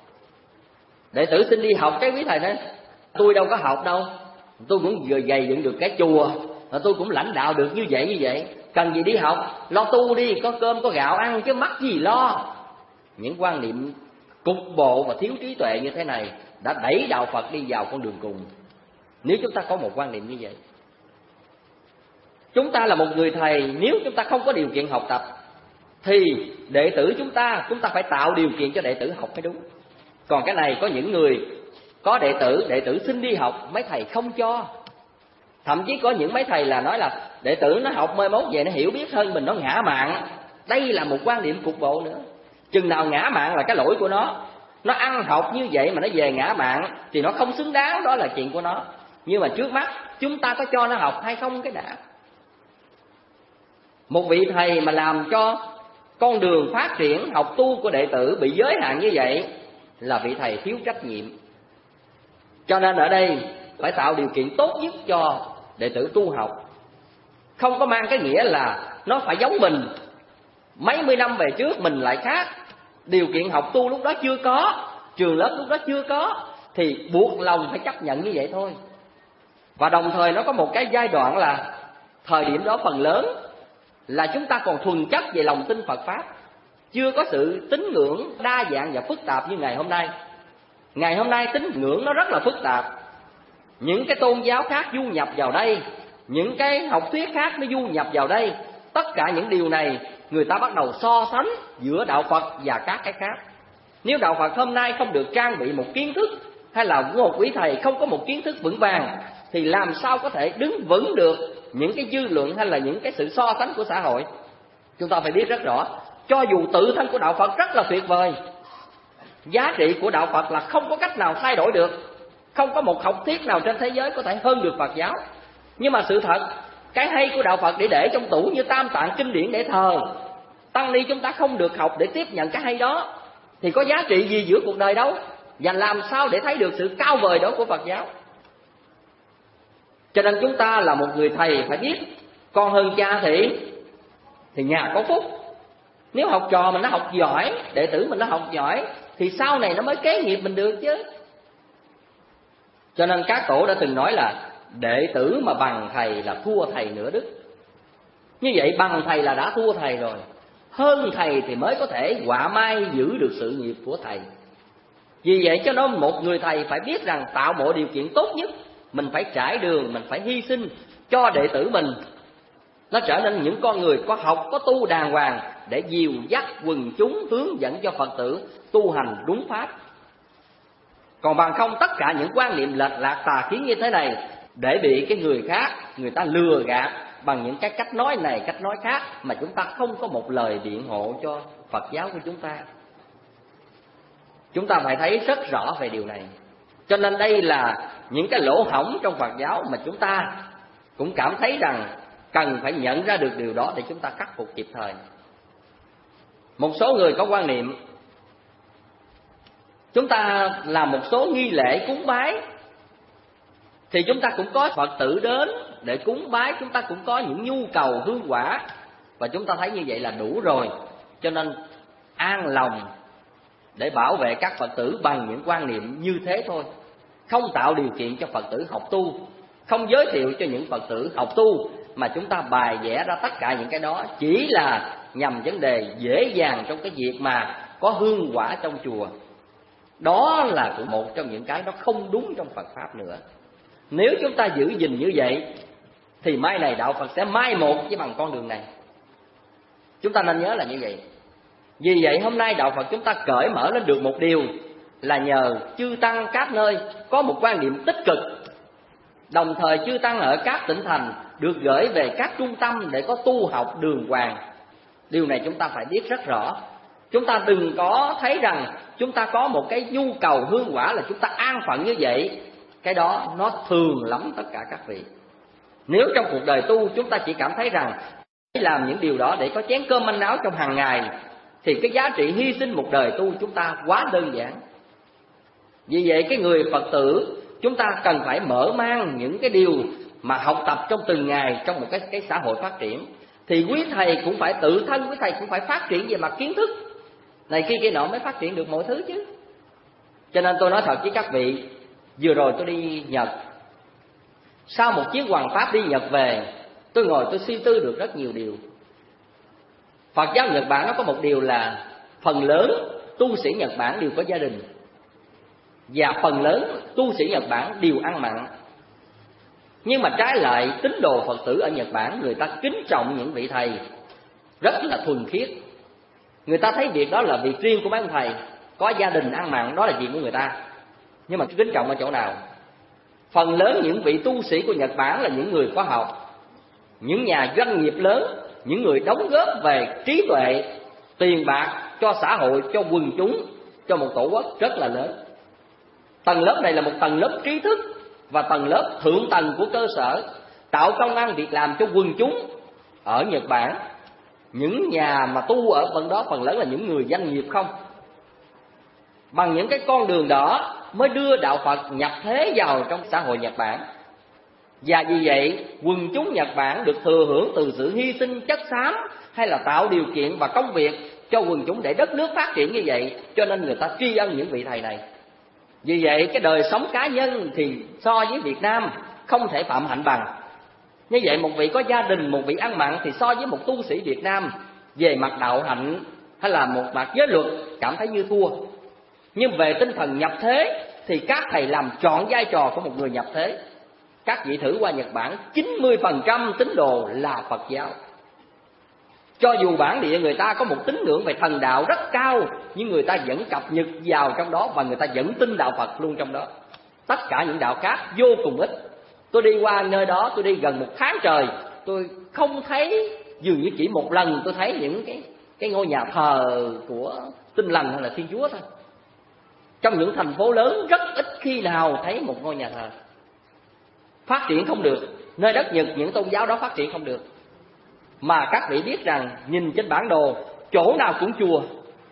Đệ tử xin đi học, cái quý thầy nói tôi đâu có học đâu, tôi cũng vừa gầy dựng được cái chùa, tôi cũng lãnh đạo được như vậy như vậy, cần gì đi học, lo tu đi, có cơm có gạo ăn chứ mắc gì lo. Những quan niệm cục bộ và thiếu trí tuệ như thế này đã đẩy đạo Phật đi vào con đường cùng. Nếu chúng ta có một quan niệm như vậy, chúng ta là một người thầy, nếu chúng ta không có điều kiện học tập thì đệ tử chúng ta chúng ta phải tạo điều kiện cho đệ tử học mới đúng. Còn cái này có những người có đệ tử, đệ tử xin đi học, mấy thầy không cho. Thậm chí có những mấy thầy là nói là đệ tử nó học mai mốt về nó hiểu biết hơn mình, nó ngã mạn. Đây là một quan điểm cục bộ nữa. Chừng nào ngã mạn là cái lỗi của nó. Nó ăn học như vậy mà nó về ngã mạn thì nó không xứng đáng, đó là chuyện của nó. Nhưng mà trước mắt chúng ta có cho nó học hay không cái đã. Một vị thầy mà làm cho con đường phát triển học tu của đệ tử bị giới hạn như vậy là vị thầy thiếu trách nhiệm. Cho nên ở đây phải tạo điều kiện tốt nhất cho đệ tử tu học. Không có mang cái nghĩa là nó phải giống mình. Mấy mươi năm về trước mình lại khác, điều kiện học tu lúc đó chưa có, trường lớp lúc đó chưa có, thì buộc lòng phải chấp nhận như vậy thôi. Và đồng thời nó có một cái giai đoạn là thời điểm đó phần lớn là chúng ta còn thuần chất về lòng tin Phật Pháp, chưa có sự tín ngưỡng đa dạng và phức tạp như ngày hôm nay. Ngày hôm nay tín ngưỡng nó rất là phức tạp. Những cái tôn giáo khác du nhập vào đây, những cái học thuyết khác nó du nhập vào đây. Tất cả những điều này người ta bắt đầu so sánh giữa đạo Phật và các cái khác. Nếu đạo Phật hôm nay không được trang bị một kiến thức, hay là một quý thầy không có một kiến thức vững vàng, thì làm sao có thể đứng vững được những cái dư luận hay là những cái sự so sánh của xã hội. Chúng ta phải biết rất rõ, cho dù tự thân của đạo Phật rất là tuyệt vời, giá trị của đạo Phật là không có cách nào thay đổi được, không có một học thuyết nào trên thế giới có thể hơn được Phật giáo. Nhưng mà sự thật, cái hay của đạo Phật để để trong tủ như Tam Tạng kinh điển để thờ, tăng ni chúng ta không được học để tiếp nhận cái hay đó, thì có giá trị gì giữa cuộc đời đâu, và làm sao để thấy được sự cao vời đó của Phật giáo. Cho nên chúng ta là một người thầy phải biết, con hơn cha thì thì nhà có phúc. Nếu học trò mình nó học giỏi, đệ tử mình nó học giỏi, thì sau này nó mới kế nghiệp mình được chứ. Cho nên các tổ đã từng nói là đệ tử mà bằng thầy là thua thầy nửa đức. Như vậy bằng thầy là đã thua thầy rồi, hơn thầy thì mới có thể họa mai giữ được sự nghiệp của thầy. Vì vậy cho nên một người thầy phải biết rằng tạo mọi điều kiện tốt nhất, mình phải trải đường, mình phải hy sinh cho đệ tử mình nó trở nên những con người có học, có tu đàng hoàng, để dìu dắt quần chúng, hướng dẫn cho Phật tử tu hành đúng pháp. Còn bằng không, tất cả những quan niệm lệch lạc tà kiến như thế này để bị cái người khác người ta lừa gạt bằng những cái cách nói này cách nói khác, mà chúng ta không có một lời biện hộ cho Phật giáo của chúng ta. Chúng ta phải thấy rất rõ về điều này. Cho nên đây là những cái lỗ hổng trong Phật giáo mà chúng ta cũng cảm thấy rằng cần phải nhận ra được điều đó để chúng ta khắc phục kịp thời. Một số người có quan niệm chúng ta làm một số nghi lễ cúng bái thì chúng ta cũng có Phật tử đến để cúng bái, chúng ta cũng có những nhu cầu hương quả, và chúng ta thấy như vậy là đủ rồi. Cho nên an lòng để bảo vệ các Phật tử bằng những quan niệm như thế thôi, không tạo điều kiện cho Phật tử học tu, không giới thiệu cho những Phật tử học tu, mà chúng ta bài vẽ ra tất cả những cái đó chỉ là nhằm vấn đề dễ dàng trong cái việc mà có hương quả trong chùa. Đó là cũng một trong những cái nó không đúng trong Phật Pháp nữa. Nếu chúng ta giữ gìn như vậy thì mai này đạo Phật sẽ mai một với bằng con đường này. Chúng ta nên nhớ là như vậy. Vì vậy hôm nay đạo Phật chúng ta cởi mở lên được một điều là nhờ chư tăng các nơi có một quan niệm tích cực. Đồng thời chư tăng ở các tỉnh thành được gửi về các trung tâm để có tu học đường hoàng. Điều này chúng ta phải biết rất rõ. Chúng ta đừng có thấy rằng chúng ta có một cái nhu cầu hương quả là chúng ta an phận như vậy. Cái đó nó thường lắm tất cả các vị. Nếu trong cuộc đời tu chúng ta chỉ cảm thấy rằng làm những điều đó để có chén cơm manh áo trong hàng ngày, thì cái giá trị hy sinh một đời tu chúng ta quá đơn giản. Vì vậy cái người Phật tử chúng ta cần phải mở mang những cái điều mà học tập trong từng ngày trong một cái, cái xã hội phát triển. Thì quý thầy cũng phải tự thân, quý thầy cũng phải phát triển về mặt kiến thức này kia kia nọ mới phát triển được mọi thứ chứ. Cho nên tôi nói thật với các vị, vừa rồi tôi đi Nhật, sau một chuyến hoằng pháp đi Nhật về, tôi ngồi tôi suy tư được rất nhiều điều. Phật giáo Nhật Bản nó có một điều là phần lớn tu sĩ Nhật Bản đều có gia đình, và phần lớn tu sĩ Nhật Bản đều ăn mặn. Nhưng mà trái lại tín đồ Phật tử ở Nhật Bản, người ta kính trọng những vị thầy rất là thuần khiết. Người ta thấy việc đó là việc riêng của mấy ông thầy, có gia đình ăn mặn đó là việc của người ta. Nhưng mà kính trọng ở chỗ nào? Phần lớn những vị tu sĩ của Nhật Bản là những người có học, những nhà doanh nghiệp lớn, những người đóng góp về trí tuệ, tiền bạc cho xã hội, cho quần chúng, cho một tổ quốc rất là lớn. Tầng lớp này là một tầng lớp trí thức và tầng lớp thượng tầng của cơ sở, tạo công ăn việc làm cho quần chúng ở Nhật Bản. Những nhà mà tu ở phần đó phần lớn là những người doanh nghiệp không. Bằng những cái con đường đó mới đưa đạo Phật nhập thế vào trong xã hội Nhật Bản. Và vì vậy quần chúng Nhật Bản được thừa hưởng từ sự hy sinh chất xám hay là tạo điều kiện và công việc cho quần chúng để đất nước phát triển như vậy, cho nên người ta tri ân những vị thầy này. Vì vậy cái đời sống cá nhân thì so với Việt Nam không thể phạm hạnh bằng. Như vậy một vị có gia đình, một vị ăn mặn thì so với một tu sĩ Việt Nam về mặt đạo hạnh hay là một mặt giới luật cảm thấy như thua. Nhưng về tinh thần nhập thế thì các thầy làm trọn vai trò của một người nhập thế. Các vị thử qua Nhật Bản, chín mươi phần trăm tín đồ là Phật giáo. Cho dù bản địa người ta có một tín ngưỡng về thần đạo rất cao, nhưng người ta vẫn cập nhật vào trong đó, và người ta vẫn tin đạo Phật luôn trong đó. Tất cả những đạo khác vô cùng ít. Tôi đi qua nơi đó, tôi đi gần một tháng trời, tôi không thấy, dường như chỉ một lần tôi thấy những cái cái ngôi nhà thờ của Tin Lành hay là Thiên Chúa thôi. Trong những thành phố lớn rất ít khi nào thấy một ngôi nhà thờ. Phát triển không được. Nơi đất Nhật những tôn giáo đó phát triển không được. Mà các vị biết rằng, nhìn trên bản đồ, chỗ nào cũng chùa.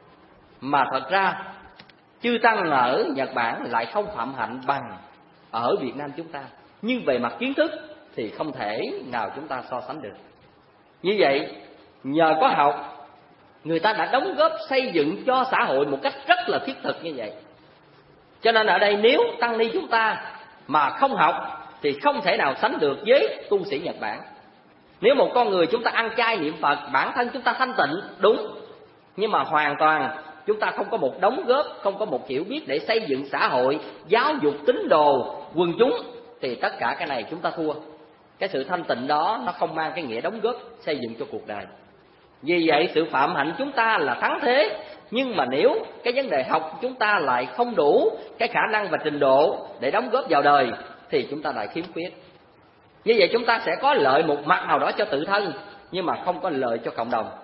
Mà thật ra chư tăng ở Nhật Bản lại không phạm hạnh bằng ở Việt Nam chúng ta. Nhưng về mặt kiến thức thì không thể nào chúng ta so sánh được. Như vậy, nhờ có học, người ta đã đóng góp xây dựng cho xã hội một cách rất là thiết thực như vậy. Cho nên ở đây nếu tăng ni chúng ta mà không học thì không thể nào sánh được với tu sĩ Nhật Bản. Nếu một con người chúng ta ăn chay niệm Phật, bản thân chúng ta thanh tịnh, đúng, nhưng mà hoàn toàn chúng ta không có một đóng góp, không có một hiểu biết để xây dựng xã hội, giáo dục tín đồ, quần chúng, thì tất cả cái này chúng ta thua. Cái sự thanh tịnh đó nó không mang cái nghĩa đóng góp xây dựng cho cuộc đời. Vì vậy sự phạm hạnh chúng ta là thắng thế. Nhưng mà nếu cái vấn đề học chúng ta lại không đủ cái khả năng và trình độ để đóng góp vào đời thì chúng ta lại khiếm khuyết. Như vậy chúng ta sẽ có lợi một mặt nào đó cho tự thân, nhưng mà không có lợi cho cộng đồng.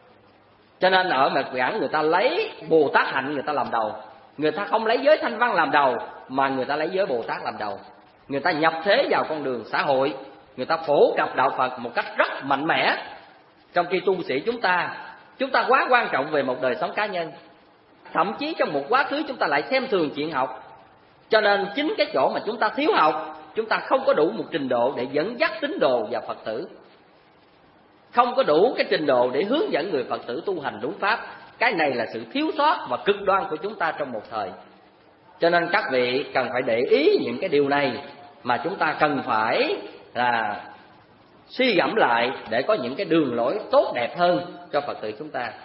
Cho nên ở Mật Bản người ta lấy Bồ Tát hạnh người ta làm đầu. Người ta không lấy giới thanh văn làm đầu, mà người ta lấy giới Bồ Tát làm đầu. Người ta nhập thế vào con đường xã hội, người ta phổ cập đạo Phật một cách rất mạnh mẽ. Trong khi tu sĩ chúng ta, chúng ta quá quan trọng về một đời sống cá nhân. Thậm chí trong một quá khứ chúng ta lại xem thường chuyện học. Cho nên chính cái chỗ mà chúng ta thiếu học, chúng ta không có đủ một trình độ để dẫn dắt tín đồ và Phật tử, không có đủ cái trình độ để hướng dẫn người Phật tử tu hành đúng pháp. Cái này là sự thiếu sót và cực đoan của chúng ta trong một thời. Cho nên các vị cần phải để ý những cái điều này, mà chúng ta cần phải là suy gẫm lại để có những cái đường lối tốt đẹp hơn cho Phật tử chúng ta.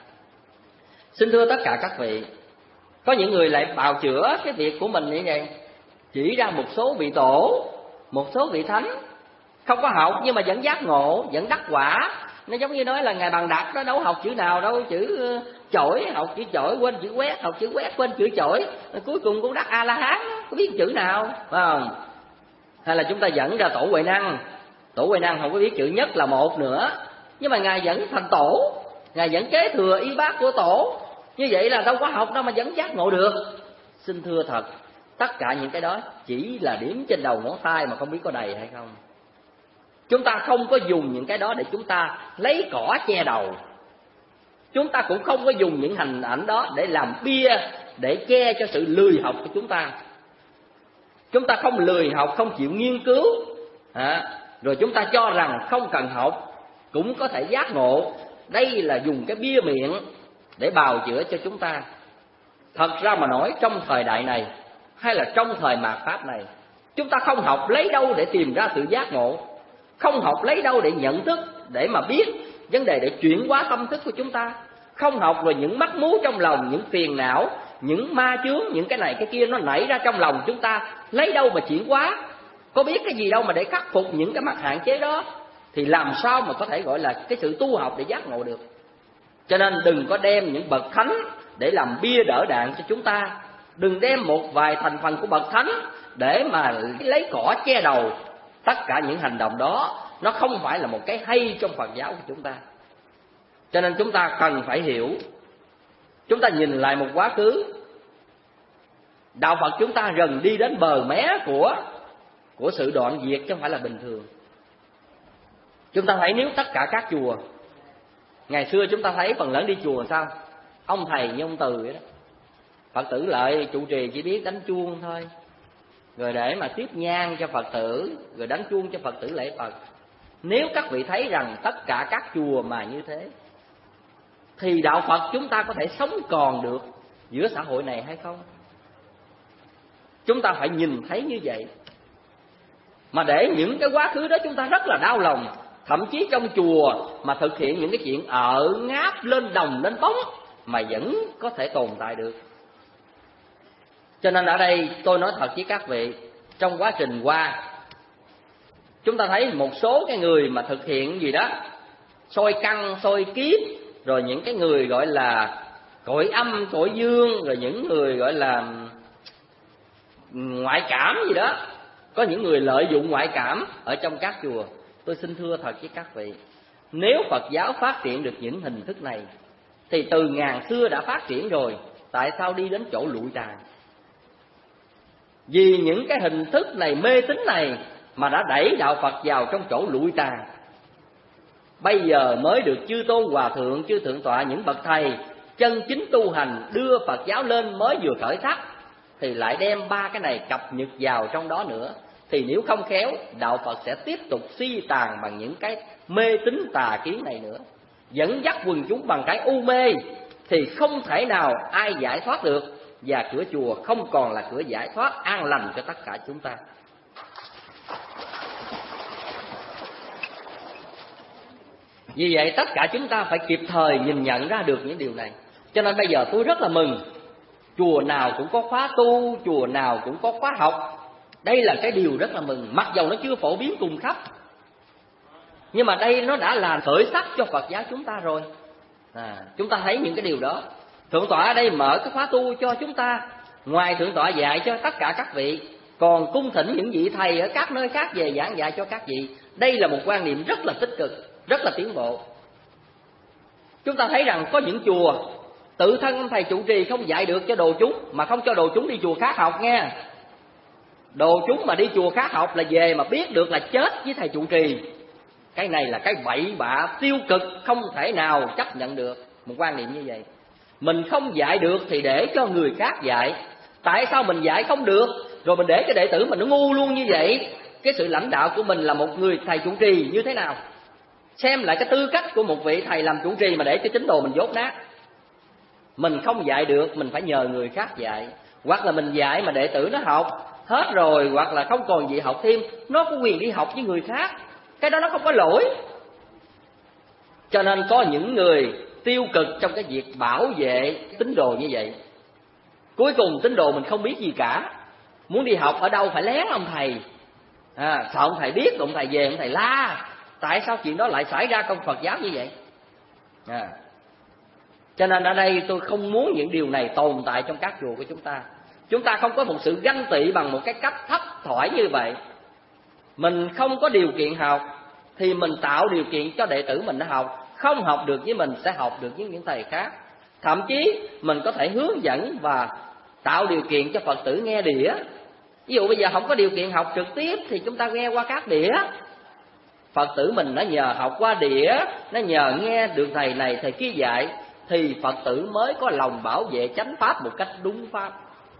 Xin thưa tất cả các vị, có những người lại bào chữa cái việc của mình như vậy, chỉ ra một số vị tổ, một số vị thánh không có học nhưng mà vẫn giác ngộ, vẫn đắc quả. Nó giống như nói là Ngài Bằng Đạt đó đâu học chữ nào đâu, chữ chổi học chữ chổi quên chữ quét, học chữ quét quên chữ chổi, cuối cùng cũng đắc A La Hán, có biết chữ nào, phải không? Hay là chúng ta dẫn ra tổ Huệ Năng, tổ Huệ Năng không có biết chữ nhất là một nữa, nhưng mà Ngài vẫn thành tổ, Ngài vẫn kế thừa y bác của tổ. Như vậy là đâu có học đâu mà vẫn giác ngộ được. Xin thưa thật, tất cả những cái đó chỉ là điểm trên đầu ngón tay mà không biết có đầy hay không. Chúng ta không có dùng những cái đó để chúng ta lấy cỏ che đầu. Chúng ta cũng không có dùng những hình ảnh đó để làm bia, để che cho sự lười học của chúng ta. Chúng ta không lười học, không chịu nghiên cứu, à, rồi chúng ta cho rằng không cần học cũng có thể giác ngộ. Đây là dùng cái bia miệng để bào chữa cho chúng ta. Thật ra mà nói, trong thời đại này hay là trong thời mạt Pháp này, chúng ta không học lấy đâu để tìm ra sự giác ngộ, không học lấy đâu để nhận thức, để mà biết vấn đề, để chuyển hóa tâm thức của chúng ta. Không học rồi những mắc mú trong lòng, những phiền não, những ma chướng, những cái này cái kia nó nảy ra trong lòng chúng ta, lấy đâu mà chuyển hóa? Có biết cái gì đâu mà để khắc phục những cái mặt hạn chế đó, thì làm sao mà có thể gọi là cái sự tu học để giác ngộ được. Cho nên đừng có đem những bậc thánh để làm bia đỡ đạn cho chúng ta. Đừng đem một vài thành phần của bậc thánh để mà lấy cỏ che đầu. Tất cả những hành động đó nó không phải là một cái hay trong Phật giáo của chúng ta. Cho nên chúng ta cần phải hiểu. Chúng ta nhìn lại một quá khứ, đạo Phật chúng ta gần đi đến bờ mé của của sự đoạn diệt, chứ không phải là bình thường. Chúng ta thấy nếu tất cả các chùa, ngày xưa chúng ta thấy phần lớn đi chùa sao? Ông thầy như ông Từ vậy đó. Phật tử lại trụ trì chỉ biết đánh chuông thôi, rồi để mà tiếp nhang cho Phật tử, rồi đánh chuông cho Phật tử lễ Phật. Nếu các vị thấy rằng tất cả các chùa mà như thế, thì đạo Phật chúng ta có thể sống còn được giữa xã hội này hay không? Chúng ta phải nhìn thấy như vậy. Mà để những cái quá khứ đó chúng ta rất là đau lòng. Thậm chí trong chùa mà thực hiện những cái chuyện ở ngáp lên đồng lên bóng mà vẫn có thể tồn tại được. Cho nên ở đây tôi nói thật với các vị, trong quá trình qua chúng ta thấy một số cái người mà thực hiện gì đó soi căn, soi kiếp, rồi những cái người gọi là cõi âm, cõi dương, rồi những người gọi là ngoại cảm gì đó. Có những người lợi dụng ngoại cảm ở trong các chùa. Tôi xin thưa thật với các vị, nếu Phật giáo phát triển được những hình thức này thì từ ngàn xưa đã phát triển rồi, tại sao đi đến chỗ lụi tàn? Vì những cái hình thức này, mê tín này mà đã đẩy đạo Phật vào trong chỗ lụi tàn. Bây giờ mới được chư tôn hòa thượng, chư thượng tọa, những bậc thầy chân chính tu hành đưa Phật giáo lên mới vừa khởi sắc, thì lại đem ba cái này cập nhật vào trong đó nữa. Thì nếu không khéo, đạo Phật sẽ tiếp tục suy tàn bằng những cái mê tín tà kiến này nữa, dẫn dắt quần chúng bằng cái u mê, thì không thể nào ai giải thoát được. Và cửa chùa không còn là cửa giải thoát an lành cho tất cả chúng ta. Vì vậy tất cả chúng ta phải kịp thời nhìn nhận ra được những điều này. Cho nên bây giờ tôi rất là mừng, chùa nào cũng có khóa tu, chùa nào cũng có khóa học. Đây là cái điều rất là mừng, mặc dầu nó chưa phổ biến cùng khắp, nhưng mà đây nó đã là khởi sắc cho Phật giáo chúng ta rồi. à, Chúng ta thấy những cái điều đó. Thượng tọa ở đây mở cái khóa tu cho chúng ta. Ngoài thượng tọa dạy cho tất cả các vị, còn cung thỉnh những vị thầy ở các nơi khác về giảng dạy cho các vị. Đây là một quan niệm rất là tích cực, rất là tiến bộ. Chúng ta thấy rằng có những chùa tự thân thầy trụ trì không dạy được cho đồ chúng, mà không cho đồ chúng đi chùa khác học nghe. Đồ chúng mà đi chùa khác học là về mà biết được là chết với thầy trụ trì. Cái này là cái bậy bạ tiêu cực, không thể nào chấp nhận được một quan niệm như vậy. Mình không dạy được thì để cho người khác dạy. Tại sao mình dạy không được rồi mình để cho đệ tử mình nó ngu luôn như vậy? Cái sự lãnh đạo của mình là một người thầy trụ trì như thế nào? Xem lại cái tư cách của một vị thầy làm trụ trì mà để cho tín đồ mình dốt nát. Mình không dạy được, mình phải nhờ người khác dạy. Hoặc là mình dạy mà đệ tử nó học hết rồi, hoặc là không còn gì học thêm, nó có quyền đi học với người khác. Cái đó nó không có lỗi. Cho nên có những người tiêu cực trong cái việc bảo vệ tín đồ như vậy. Cuối cùng tín đồ mình không biết gì cả, muốn đi học ở đâu phải lén ông thầy, à, sợ ông thầy biết, ông thầy về ông thầy la. Tại sao chuyện đó lại xảy ra trong Phật giáo như vậy? à. Cho nên ở đây tôi không muốn những điều này tồn tại trong các chùa của chúng ta. Chúng ta không có một sự ganh tị bằng một cái cách thấp thỏi như vậy. Mình không có điều kiện học thì mình tạo điều kiện cho đệ tử mình nó học. Không học được với mình sẽ học được với những thầy khác. Thậm chí mình có thể hướng dẫn và tạo điều kiện cho Phật tử nghe đĩa. Ví dụ bây giờ không có điều kiện học trực tiếp thì chúng ta nghe qua các đĩa. Phật tử mình nó nhờ học qua đĩa, nó nhờ nghe được thầy này thầy kia dạy, thì Phật tử mới có lòng bảo vệ chánh pháp một cách đúng pháp.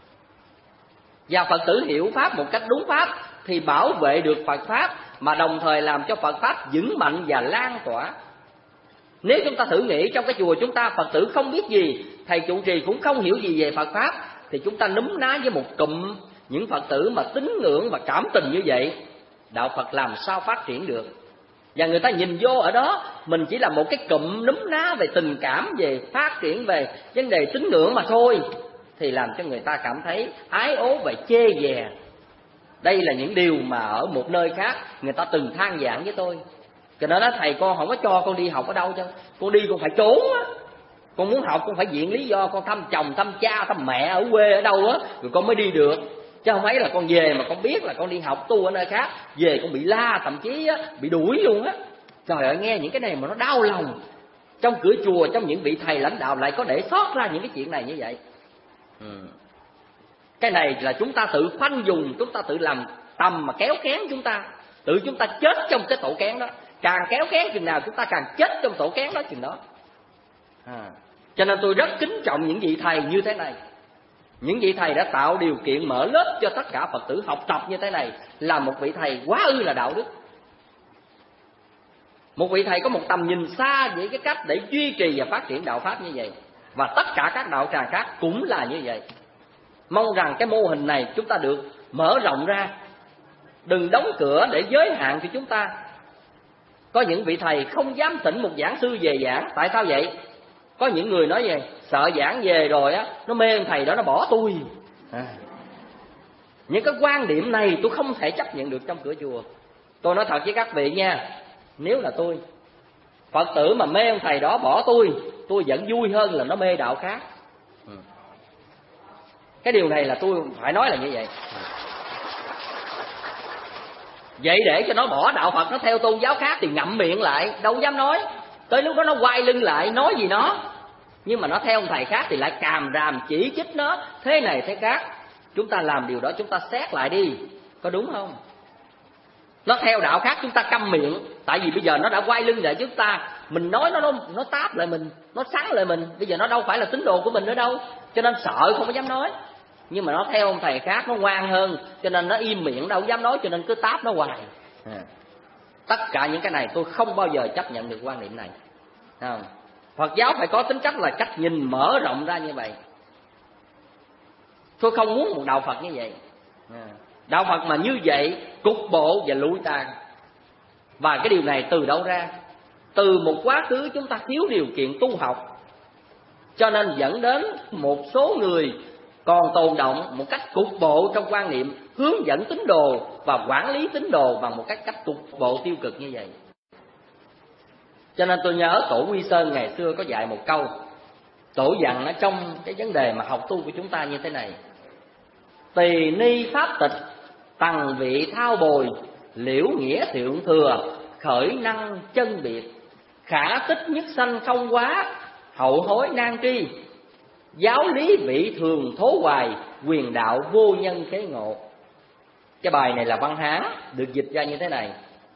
Và Phật tử hiểu pháp một cách đúng pháp thì bảo vệ được Phật pháp, mà đồng thời làm cho Phật pháp vững mạnh và lan tỏa. Nếu chúng ta thử nghĩ trong cái chùa chúng ta Phật tử không biết gì, thầy trụ trì cũng không hiểu gì về Phật pháp, thì chúng ta núm ná với một cụm những Phật tử mà tín ngưỡng và cảm tình như vậy, đạo Phật làm sao phát triển được? Và người ta nhìn vô ở đó mình chỉ là một cái cụm núm ná về tình cảm, về phát triển, về vấn đề tín ngưỡng mà thôi, thì làm cho người ta cảm thấy ái ố và chê dè. Đây là những điều mà ở một nơi khác người ta từng than vãn với tôi. Cho nên nói thầy con không có cho con đi học ở đâu chứ, con đi con phải trốn á. Con muốn học con phải viện lý do con thăm chồng, thăm cha, thăm mẹ ở quê ở đâu á, rồi con mới đi được. Chứ không phải là con về mà con biết là con đi học tu ở nơi khác, về con bị la, thậm chí á, bị đuổi luôn á. Trời ơi, nghe những cái này mà nó đau lòng. Trong cửa chùa, trong những vị thầy lãnh đạo lại có để sót ra những cái chuyện này như vậy. ừ. Cái này là chúng ta tự khoanh dùng, chúng ta tự làm tầm mà kéo kén chúng ta. Tự chúng ta chết trong cái tổ kén đó. Càng kéo kén chừng nào chúng ta càng chết trong tổ kén đó chừng đó. à. Cho nên tôi rất kính trọng những vị thầy như thế này. Những vị thầy đã tạo điều kiện mở lớp cho tất cả Phật tử học tập như thế này, là một vị thầy quá ư là đạo đức. Một vị thầy có một tầm nhìn xa về cái cách để duy trì và phát triển đạo Pháp như vậy. Và tất cả các đạo tràng khác cũng là như vậy. Mong rằng cái mô hình này chúng ta được mở rộng ra, đừng đóng cửa để giới hạn cho chúng ta. Có những vị thầy không dám thỉnh một giảng sư về giảng. Tại sao vậy? Có những người nói về sợ giảng về rồi á, nó mê thầy đó nó bỏ tôi. à. Những cái quan điểm này tôi không thể chấp nhận được trong cửa chùa. Tôi nói thật với các vị nha, nếu là tôi Phật tử mà mê ông thầy đó bỏ tôi, tôi vẫn vui hơn là nó mê đạo khác. Cái điều này là tôi phải nói là như vậy. Vậy để cho nó bỏ đạo Phật, nó theo tôn giáo khác thì ngậm miệng lại, đâu dám nói. Tới lúc đó nó quay lưng lại nói gì nó. Nhưng mà nó theo ông thầy khác thì lại càm ràm chỉ trích nó thế này thế khác. Chúng ta làm điều đó chúng ta xét lại đi, có đúng không? Nó theo đạo khác chúng ta câm miệng, tại vì bây giờ nó đã quay lưng lại chúng ta. Mình nói nó nó, nó táp lại mình, nó sáng lại mình. Bây giờ nó đâu phải là tín đồ của mình nữa đâu, cho nên sợ không có dám nói. Nhưng mà nó theo ông thầy khác nó ngoan hơn, cho nên nó im miệng đâu dám nói, cho nên cứ táp nó hoài. À. Tất cả những cái này tôi không bao giờ chấp nhận được quan niệm này. Không. Phật giáo phải có tính cách là cách nhìn mở rộng ra như vậy. Tôi không muốn một đạo Phật như vậy. À. Đạo Phật mà như vậy cục bộ và lụi tàn. Và cái điều này từ đâu ra? Từ một quá khứ chúng ta thiếu điều kiện tu học, cho nên dẫn đến một số người còn tồn động một cách cục bộ trong quan niệm, hướng dẫn tín đồ và quản lý tín đồ bằng một cách cách cục bộ tiêu cực như vậy. Cho nên tôi nhớ Tổ Quy Sơn ngày xưa có dạy một câu. Tổ dặn ở trong cái vấn đề mà học tu của chúng ta như thế này: tỳ ni pháp tịch, tằng vị thao bồi, liễu nghĩa thượng thừa, khởi năng chân biệt, khả tích nhất sanh không quá, hậu hối nan tri, giáo lý vị thường thố hoài, quyền đạo vô nhân khế ngộ. Cái bài này là văn Hán, được dịch ra như thế này: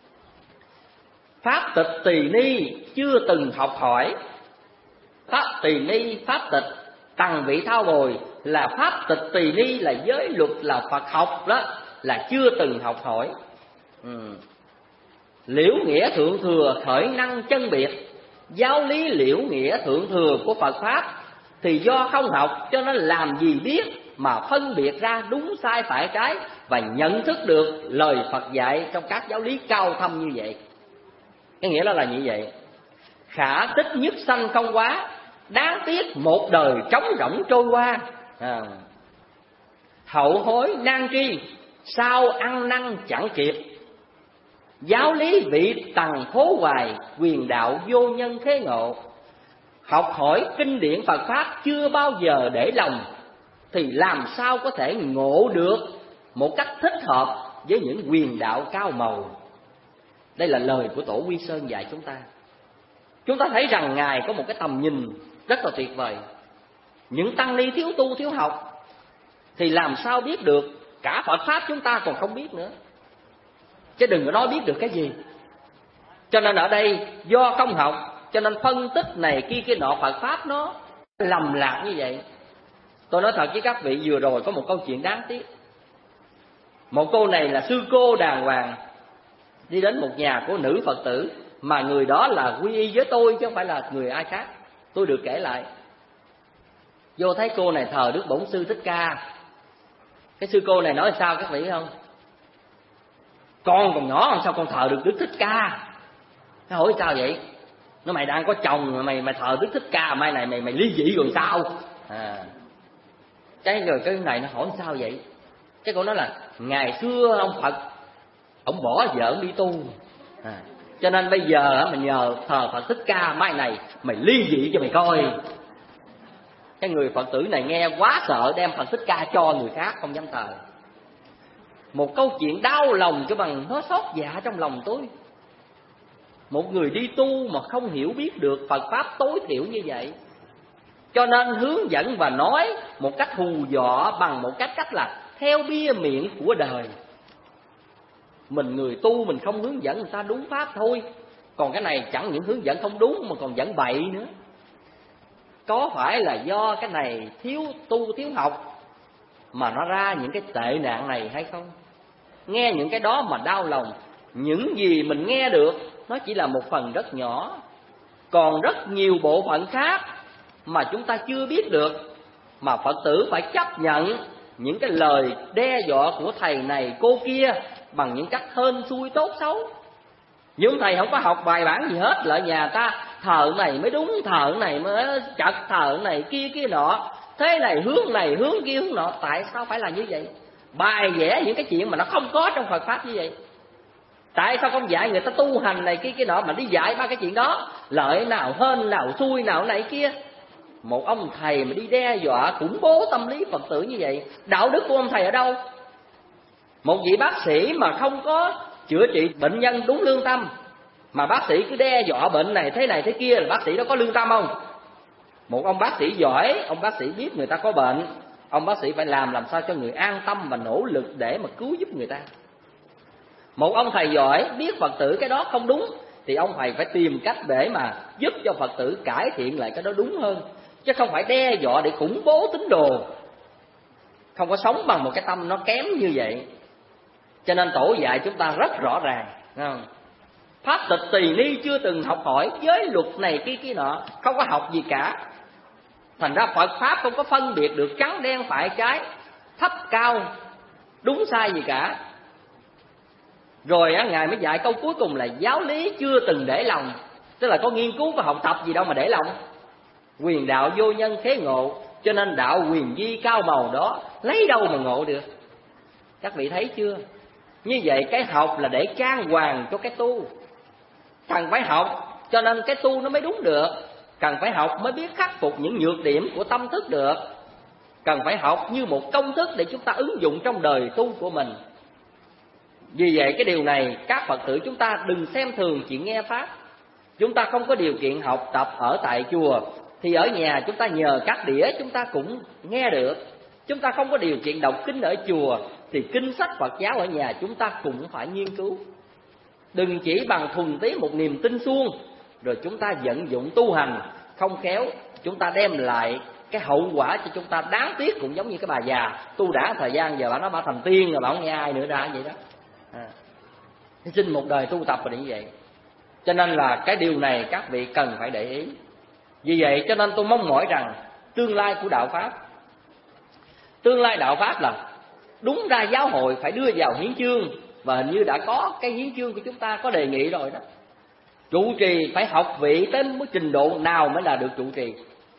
pháp tịch tỳ ni chưa từng học hỏi. Pháp tỳ ni pháp tịch, tằng vị thao bồi là pháp tịch tỳ ni, là giới luật, là Phật học đó, là chưa từng học hỏi. ừ. Liễu nghĩa thượng thừa, khởi năng chân biệt, giáo lý liễu nghĩa thượng thừa của Phật pháp thì do không học cho nên làm gì biết mà phân biệt ra đúng sai phải trái và nhận thức được lời Phật dạy trong các giáo lý cao thâm như vậy. Cái nghĩa đó là như vậy. Khả tích nhất sanh không quá, đáng tiếc một đời trống rỗng trôi qua. à. Hậu hối nan tri, sao ăn năn chẳng kịp, giáo lý vị tằng thố hoài, quyền đạo vô nhân khế ngộ. Học hỏi kinh điển Phật pháp chưa bao giờ để lòng thì làm sao có thể ngộ được một cách thích hợp với những quyền đạo cao màu. Đây là lời của Tổ Quy Sơn dạy chúng ta. Chúng ta thấy rằng Ngài có một cái tầm nhìn rất là tuyệt vời. Những tăng ni thiếu tu thiếu học thì làm sao biết được cả Phật pháp, chúng ta còn không biết nữa, chứ đừng có nói biết được cái gì. Cho nên ở đây do không học cho nên phân tích này kia kia nọ Phật pháp nó lầm lạc như vậy. Tôi nói thật với các vị, vừa rồi có một câu chuyện đáng tiếc. Một cô này là sư cô đàng hoàng, đi đến một nhà của nữ Phật tử, mà người đó là quy y với tôi chứ không phải là người ai khác. Tôi được kể lại. Vô thấy cô này thờ Đức Bổn Sư Thích Ca. Cái sư cô này nói sao các vị biết không? Con còn nhỏ làm sao con thờ được Đức Thích Ca? Nó hỏi sao vậy? Nó mày đang có chồng mày mày thờ Đức Thích Ca, mai này mày mày ly dị rồi sao? À. Cái rồi cái này nó hỏi sao vậy? Cái cô nói là ngày xưa ông Phật ông bỏ vợ ông đi tu. À. Cho nên bây giờ mình nhờ thờ Phật Thích Ca, mai này mày ly dị cho mày coi. Cái người Phật tử này nghe quá sợ, đem Phật Thích Ca cho người khác, không dám thờ. Một câu chuyện đau lòng cho bằng nó xót dạ trong lòng tôi. Một người đi tu mà không hiểu biết được Phật pháp tối thiểu như vậy, cho nên hướng dẫn và nói một cách hù dọa bằng một cách cách là theo bia miệng của đời. Mình người tu mình không hướng dẫn người ta đúng pháp thôi, còn cái này chẳng những hướng dẫn không đúng mà còn dẫn bậy nữa. Có phải là do cái này thiếu tu thiếu học mà nó ra những cái tệ nạn này hay không? Nghe những cái đó mà đau lòng. Những gì mình nghe được nó chỉ là một phần rất nhỏ, còn rất nhiều bộ phận khác mà chúng ta chưa biết được, mà Phật tử phải chấp nhận những cái lời đe dọa của thầy này cô kia bằng những cách hên xui tốt xấu. Nhưng thầy không có học bài bản gì hết, lại nhà ta thờ này mới đúng, thờ này mới chặt, thờ này kia kia nọ, thế này hướng này hướng kia hướng nọ. Tại sao phải là như vậy? Bài vẽ những cái chuyện mà nó không có trong Phật pháp như vậy. Tại sao không dạy người ta tu hành này kia cái nọ, mà đi dạy ba cái chuyện đó, lợi nào hên nào xui nào này kia. Một ông thầy mà đi đe dọa khủng bố tâm lý Phật tử như vậy, đạo đức của ông thầy ở đâu? Một vị bác sĩ mà không có chữa trị bệnh nhân đúng lương tâm, mà bác sĩ cứ đe dọa bệnh này thế này thế kia, là bác sĩ đó có lương tâm không? Một ông bác sĩ giỏi, ông bác sĩ biết người ta có bệnh, ông bác sĩ phải làm làm sao cho người an tâm và nỗ lực để mà cứu giúp người ta. Một ông thầy giỏi biết Phật tử cái đó không đúng, thì ông thầy phải tìm cách để mà giúp cho Phật tử cải thiện lại cái đó đúng hơn, chứ không phải đe dọa để khủng bố tín đồ. Không có sống bằng một cái tâm nó kém như vậy. Cho nên tổ dạy chúng ta rất rõ ràng, không? Pháp tịch tỳ ni chưa từng học hỏi giới luật này kia kia nọ, không có học gì cả. Thành ra Phật Pháp không có phân biệt được trắng đen phải trái, thấp cao, đúng sai gì cả. Rồi á, Ngài mới dạy câu cuối cùng là giáo lý chưa từng để lòng. Tức là có nghiên cứu, có học tập gì đâu mà để lòng. Quyền đạo vô nhân khế ngộ, cho nên đạo quyền vi cao màu đó lấy đâu mà ngộ được. Các vị thấy chưa? Như vậy cái học là để trang hoàng cho cái tu. Cần phải học cho nên cái tu nó mới đúng được. Cần phải học mới biết khắc phục những nhược điểm của tâm thức được. Cần phải học như một công thức để chúng ta ứng dụng trong đời tu của mình. Vì vậy cái điều này các Phật tử chúng ta đừng xem thường chuyện nghe Pháp. Chúng ta không có điều kiện học tập ở tại chùa, thì ở nhà chúng ta nhờ các đĩa chúng ta cũng nghe được. Chúng ta không có điều kiện đọc kinh ở chùa, thì kinh sách Phật giáo ở nhà chúng ta cũng phải nghiên cứu. Đừng chỉ bằng thuần tí một niềm tin suông, rồi chúng ta vận dụng tu hành không khéo, chúng ta đem lại cái hậu quả cho chúng ta đáng tiếc. Cũng giống như cái bà già tu đã thời gian, giờ bà nói bà thành tiên rồi, bà không nghe ai nữa ra vậy đó. À, xin một đời tu tập là như vậy. Cho nên là cái điều này các vị cần phải để ý. Vì vậy cho nên tôi mong mỏi rằng tương lai của đạo Pháp, tương lai đạo Pháp là đúng ra giáo hội phải đưa vào hiến chương. Và hình như đã có cái hiến chương của chúng ta có đề nghị rồi đó. Trụ trì phải học vị tới mức trình độ nào mới là được trụ trì.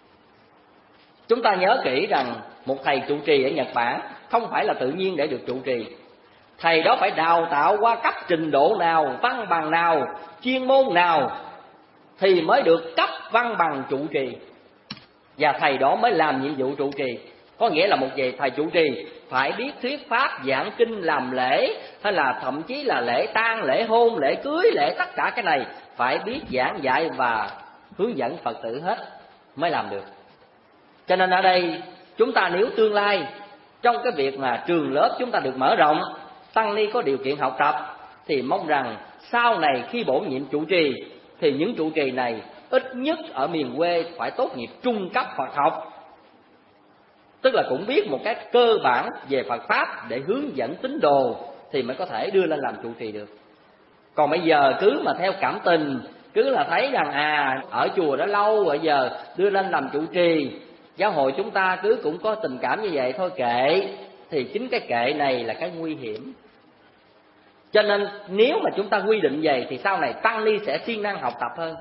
Chúng ta nhớ kỹ rằng một thầy trụ trì ở Nhật Bản không phải là tự nhiên để được trụ trì. Thầy đó phải đào tạo qua cấp trình độ nào, văn bằng nào, chuyên môn nào thì mới được cấp văn bằng trụ trì. Và thầy đó mới làm nhiệm vụ trụ trì. Có nghĩa là một vị thầy trụ trì phải biết thuyết pháp, giảng kinh, làm lễ, hay là thậm chí là lễ tang, lễ hôn, lễ cưới, lễ tất cả cái này phải biết giảng dạy và hướng dẫn Phật tử hết mới làm được. Cho nên ở đây chúng ta nếu tương lai trong cái việc mà trường lớp chúng ta được mở rộng, tăng ni có điều kiện học tập, thì mong rằng sau này khi bổ nhiệm trụ trì thì những trụ trì này ít nhất ở miền quê phải tốt nghiệp trung cấp Phật học. Tức là cũng biết một cái cơ bản về Phật Pháp để hướng dẫn tín đồ thì mới có thể đưa lên làm trụ trì được. Còn bây giờ cứ mà theo cảm tình, cứ là thấy rằng à ở chùa đó lâu rồi giờ đưa lên làm trụ trì, giáo hội chúng ta cứ cũng có tình cảm như vậy thôi kệ, thì chính cái kệ này là cái nguy hiểm. Cho nên nếu mà chúng ta quy định vậy thì sau này tăng ni sẽ siêng năng học tập hơn.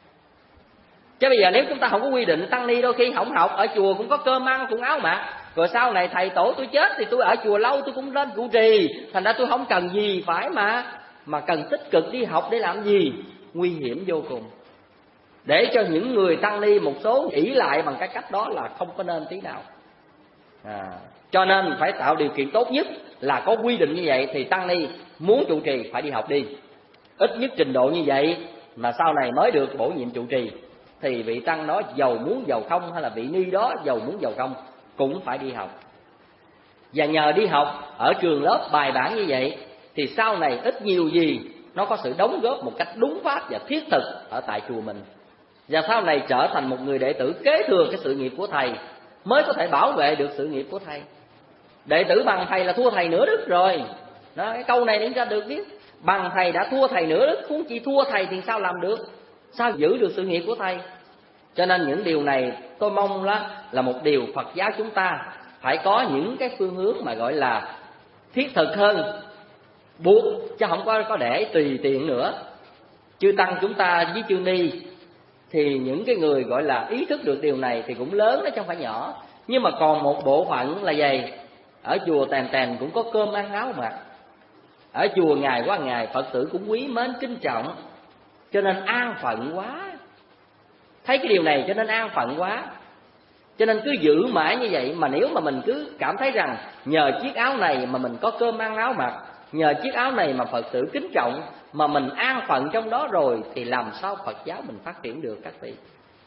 Chứ bây giờ nếu chúng ta không có quy định, tăng ni đôi khi không học, ở chùa cũng có cơm ăn, cũng áo mặc, rồi sau này thầy tổ tôi chết thì tôi ở chùa lâu tôi cũng lên trụ trì, thành ra tôi không cần gì phải mà mà cần tích cực đi học để làm gì? Nguy hiểm vô cùng. Để cho những người tăng ni một số ỷ lại bằng cái cách đó là không có nên tí nào. À, cho nên phải tạo điều kiện tốt nhất là có quy định như vậy thì tăng ni muốn trụ trì phải đi học đi, ít nhất trình độ như vậy mà sau này mới được bổ nhiệm trụ trì. Thì vị tăng đó giàu muốn giàu không, hay là vị ni đó giàu muốn giàu không cũng phải đi học. Và nhờ đi học ở trường lớp bài bản như vậy thì sau này ít nhiều gì nó có sự đóng góp một cách đúng pháp và thiết thực ở tại chùa mình. Và sau này trở thành một người đệ tử kế thừa cái sự nghiệp của thầy, mới có thể bảo vệ được sự nghiệp của thầy. Đệ tử bằng thầy là thua thầy nửa đức rồi. Đó, cái câu này chúng ta được biết. Bằng thầy đã thua thầy nửa đức, huống chi thua thầy thì sao làm được? Sao giữ được sự nghiệp của thầy? Cho nên những điều này tôi mong là, là một điều Phật giáo chúng ta phải có những cái phương hướng mà gọi là thiết thực hơn, buộc chứ không có có để tùy tiện nữa. Chư tăng chúng ta với chư ni thì những cái người gọi là ý thức được điều này thì cũng lớn đó chứ không phải nhỏ. Nhưng mà còn một bộ phận là gì? Ở chùa tèn tèn cũng có cơm ăn áo mặc, Ở chùa ngày qua ngày Phật tử cũng quý mến kính trọng, cho nên an phận quá. Thấy cái điều này cho nên an phận quá. Cho nên cứ giữ mãi như vậy. Mà nếu mà mình cứ cảm thấy rằng nhờ chiếc áo này mà mình có cơm ăn áo mặc, nhờ chiếc áo này mà Phật tử kính trọng, mà mình an phận trong đó rồi, thì làm sao Phật giáo mình phát triển được các vị?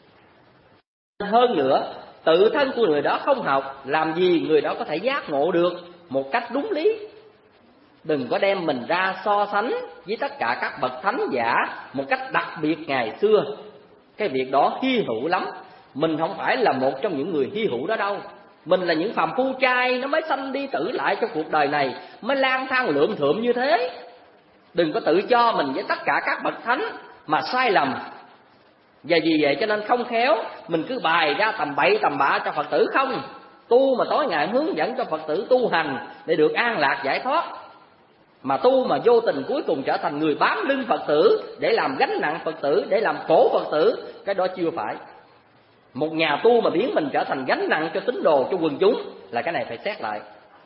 Hơn nữa, tự thân của người đó không học, làm gì người đó có thể giác ngộ được một cách đúng lý. Đừng có đem mình ra so sánh với tất cả các bậc thánh giả một cách đặc biệt ngày xưa. Cái việc đó hy hữu lắm. Mình không phải là một trong những người hy hữu đó đâu. Mình là những phàm phu trai, nó mới sanh đi tử lại trong cuộc đời này, mới lang thang lượm thượm như thế. Đừng có tự cho mình với tất cả các bậc thánh mà sai lầm. Và vì vậy cho nên không khéo mình cứ bày ra tầm bậy tầm bạ cho Phật tử không. Tu mà tối ngày hướng dẫn cho Phật tử tu hành để được an lạc giải thoát, mà tu mà vô tình cuối cùng trở thành người bám lưng Phật tử, để làm gánh nặng Phật tử, để làm khổ Phật tử, cái đó chưa phải. Một nhà tu mà biến mình trở thành gánh nặng cho tín đồ, cho quần chúng, là cái này phải xét lại.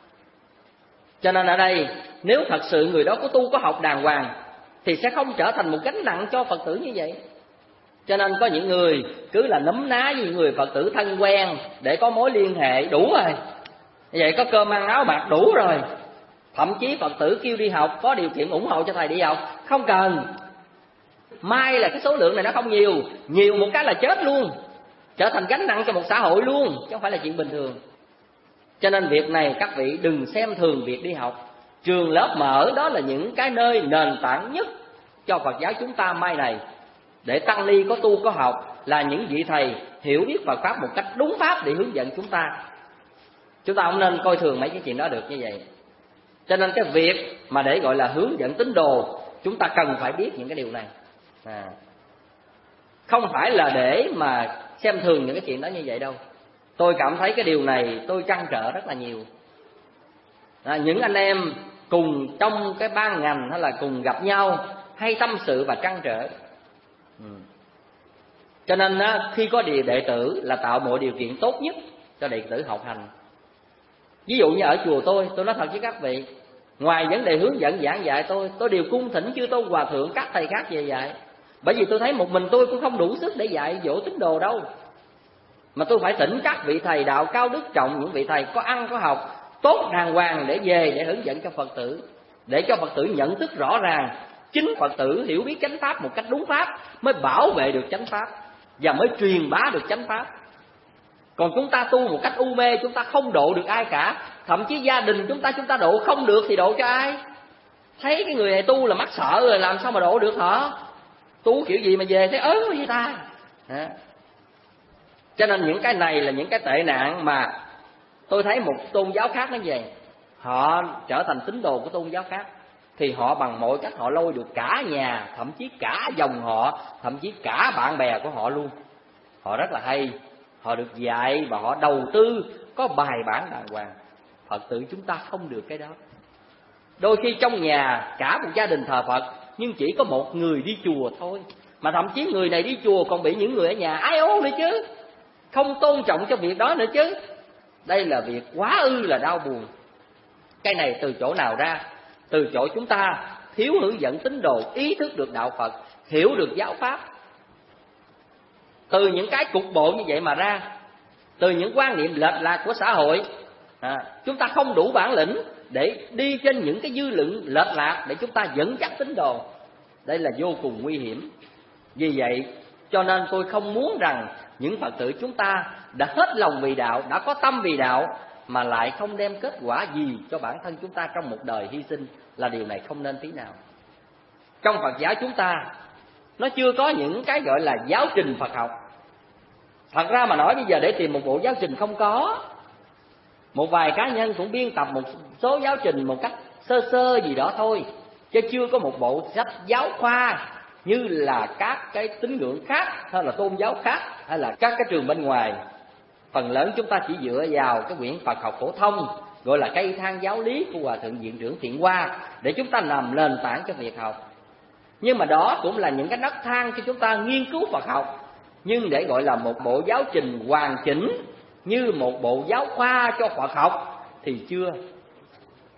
Cho nên ở đây, nếu thật sự người đó có tu có học đàng hoàng thì sẽ không trở thành một gánh nặng cho Phật tử như vậy. Cho nên có những người cứ là nấm ná với những người Phật tử thân quen để có mối liên hệ, đủ rồi. Như vậy có cơm ăn áo mặc đủ rồi. Thậm chí Phật tử kêu đi học, có điều kiện ủng hộ cho thầy đi học, không cần. Mai là cái số lượng này nó không nhiều, nhiều một cái là chết luôn, trở thành gánh nặng cho một xã hội luôn, chứ không phải là chuyện bình thường. Cho nên việc này các vị đừng xem thường việc đi học. Trường lớp mở đó là những cái nơi nền tảng nhất cho Phật giáo chúng ta mai này. Để tăng ni có tu có học là những vị thầy hiểu biết Phật Pháp một cách đúng pháp để hướng dẫn chúng ta. Chúng ta không nên coi thường mấy cái chuyện đó được như vậy. Cho nên cái việc mà để gọi là hướng dẫn tín đồ, chúng ta cần phải biết những cái điều này. À, không phải là để mà xem thường những cái chuyện đó như vậy đâu. Tôi cảm thấy cái điều này tôi trăn trở rất là nhiều. À, những anh em cùng trong cái ban ngành hay là cùng gặp nhau hay tâm sự và trăn trở. Ừ. Cho nên á, khi có đệ, đệ tử là tạo mọi điều kiện tốt nhất cho đệ tử học hành. Ví dụ như ở chùa tôi, tôi nói thật với các vị, ngoài vấn đề hướng dẫn giảng dạy tôi, tôi đều cung thỉnh chư tôn hòa thượng các thầy khác về dạy. Bởi vì tôi thấy một mình tôi cũng không đủ sức để dạy dỗ tín đồ đâu, mà tôi phải thỉnh các vị thầy đạo cao đức trọng, những vị thầy có ăn có học tốt đàng hoàng để về để hướng dẫn cho Phật tử, để cho Phật tử nhận thức rõ ràng. Chính Phật tử hiểu biết chánh pháp một cách đúng pháp mới bảo vệ được chánh pháp và mới truyền bá được chánh pháp. Còn chúng ta tu một cách u mê, chúng ta không độ được ai cả. Thậm chí gia đình chúng ta chúng ta độ không được thì độ cho ai? Thấy cái người này tu là mắc sợ rồi, làm sao mà độ được hả? Tu kiểu gì mà về thấy ớn với ta? À. Cho nên những cái này là những cái tệ nạn mà tôi thấy một tôn giáo khác nó về, họ trở thành tín đồ của tôn giáo khác, thì họ bằng mọi cách họ lôi được cả nhà, thậm chí cả dòng họ, thậm chí cả bạn bè của họ luôn. Họ rất là hay, họ được dạy và họ đầu tư có bài bản đàng hoàng. Phật tử chúng ta không được cái đó. Đôi khi trong nhà cả một gia đình thờ Phật, nhưng chỉ có một người đi chùa thôi, mà thậm chí người này đi chùa còn bị những người ở nhà ái ố nữa chứ, không tôn trọng cho việc đó nữa chứ. Đây là việc quá ư là đau buồn. Cái này từ chỗ nào ra? Từ chỗ chúng ta thiếu hướng dẫn tín đồ ý thức được đạo Phật, hiểu được giáo pháp. Từ những cái cục bộ như vậy mà ra, từ những quan niệm lệch lạc của xã hội, à, chúng ta không đủ bản lĩnh để đi trên những cái dư luận lệch lạc để chúng ta dẫn dắt tín đồ. Đây là vô cùng nguy hiểm. Vì vậy cho nên tôi không muốn rằng những Phật tử chúng ta đã hết lòng vì đạo, đã có tâm vì đạo, mà lại không đem kết quả gì cho bản thân chúng ta trong một đời hy sinh, là điều này không nên tí nào. Trong Phật giáo chúng ta nó chưa có những cái gọi là giáo trình Phật học. Thật ra mà nói bây giờ để tìm một bộ giáo trình không có. Một vài cá nhân cũng biên tập một số giáo trình một cách sơ sơ gì đó thôi, chứ chưa có một bộ sách giáo khoa như là các cái tín ngưỡng khác, hay là tôn giáo khác, hay là các cái trường bên ngoài. Phần lớn chúng ta chỉ dựa vào cái quyển Phật học phổ thông gọi là cây thang giáo lý của Hòa Thượng Viện Trưởng Thiện Hoa để chúng ta làm nền tảng cho việc học. Nhưng mà đó cũng là những cái nấc thang cho chúng ta nghiên cứu Phật học. Nhưng để gọi là một bộ giáo trình hoàn chỉnh như một bộ giáo khoa cho Phật học thì chưa.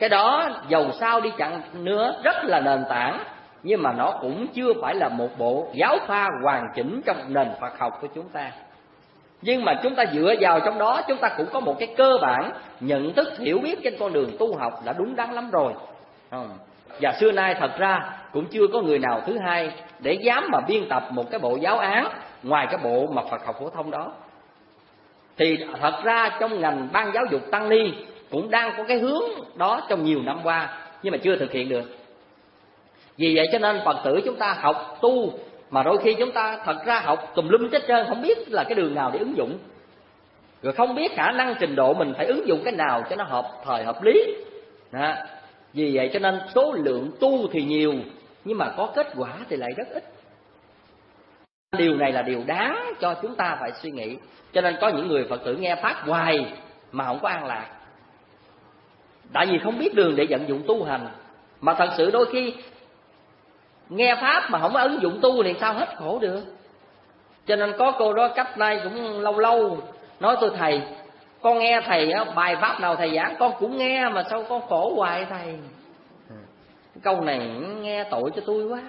Cái đó dầu sao đi chăng nữa rất là nền tảng, nhưng mà nó cũng chưa phải là một bộ giáo pha hoàn chỉnh trong nền Phật học của chúng ta. Nhưng mà chúng ta dựa vào trong đó, chúng ta cũng có một cái cơ bản nhận thức hiểu biết trên con đường tu học đã đúng đắn lắm rồi. Và xưa nay thật ra cũng chưa có người nào thứ hai để dám mà biên tập một cái bộ giáo án ngoài cái bộ mà Phật học phổ thông đó. Thì thật ra trong ngành ban giáo dục tăng ni cũng đang có cái hướng đó trong nhiều năm qua, nhưng mà chưa thực hiện được. Vì vậy cho nên Phật tử chúng ta học tu mà đôi khi chúng ta thật ra học tùm lum hết trơn, không biết là cái đường nào để ứng dụng, rồi không biết khả năng trình độ mình phải ứng dụng cái nào cho nó hợp thời hợp lý đó. Vì vậy cho nên số lượng tu thì nhiều, nhưng mà có kết quả thì lại rất ít. Điều này là điều đáng cho chúng ta phải suy nghĩ. Cho nên có những người Phật tử nghe Pháp hoài mà không có an lạc, tại vì không biết đường để vận dụng tu hành. Mà thật sự đôi khi nghe Pháp mà không có ứng dụng tu thì sao hết khổ được. Cho nên có cô đó cách nay cũng lâu lâu nói tôi: thầy, con nghe thầy bài Pháp nào thầy giảng con cũng nghe, mà sao con khổ hoài thầy. Câu này nghe tội cho tôi quá.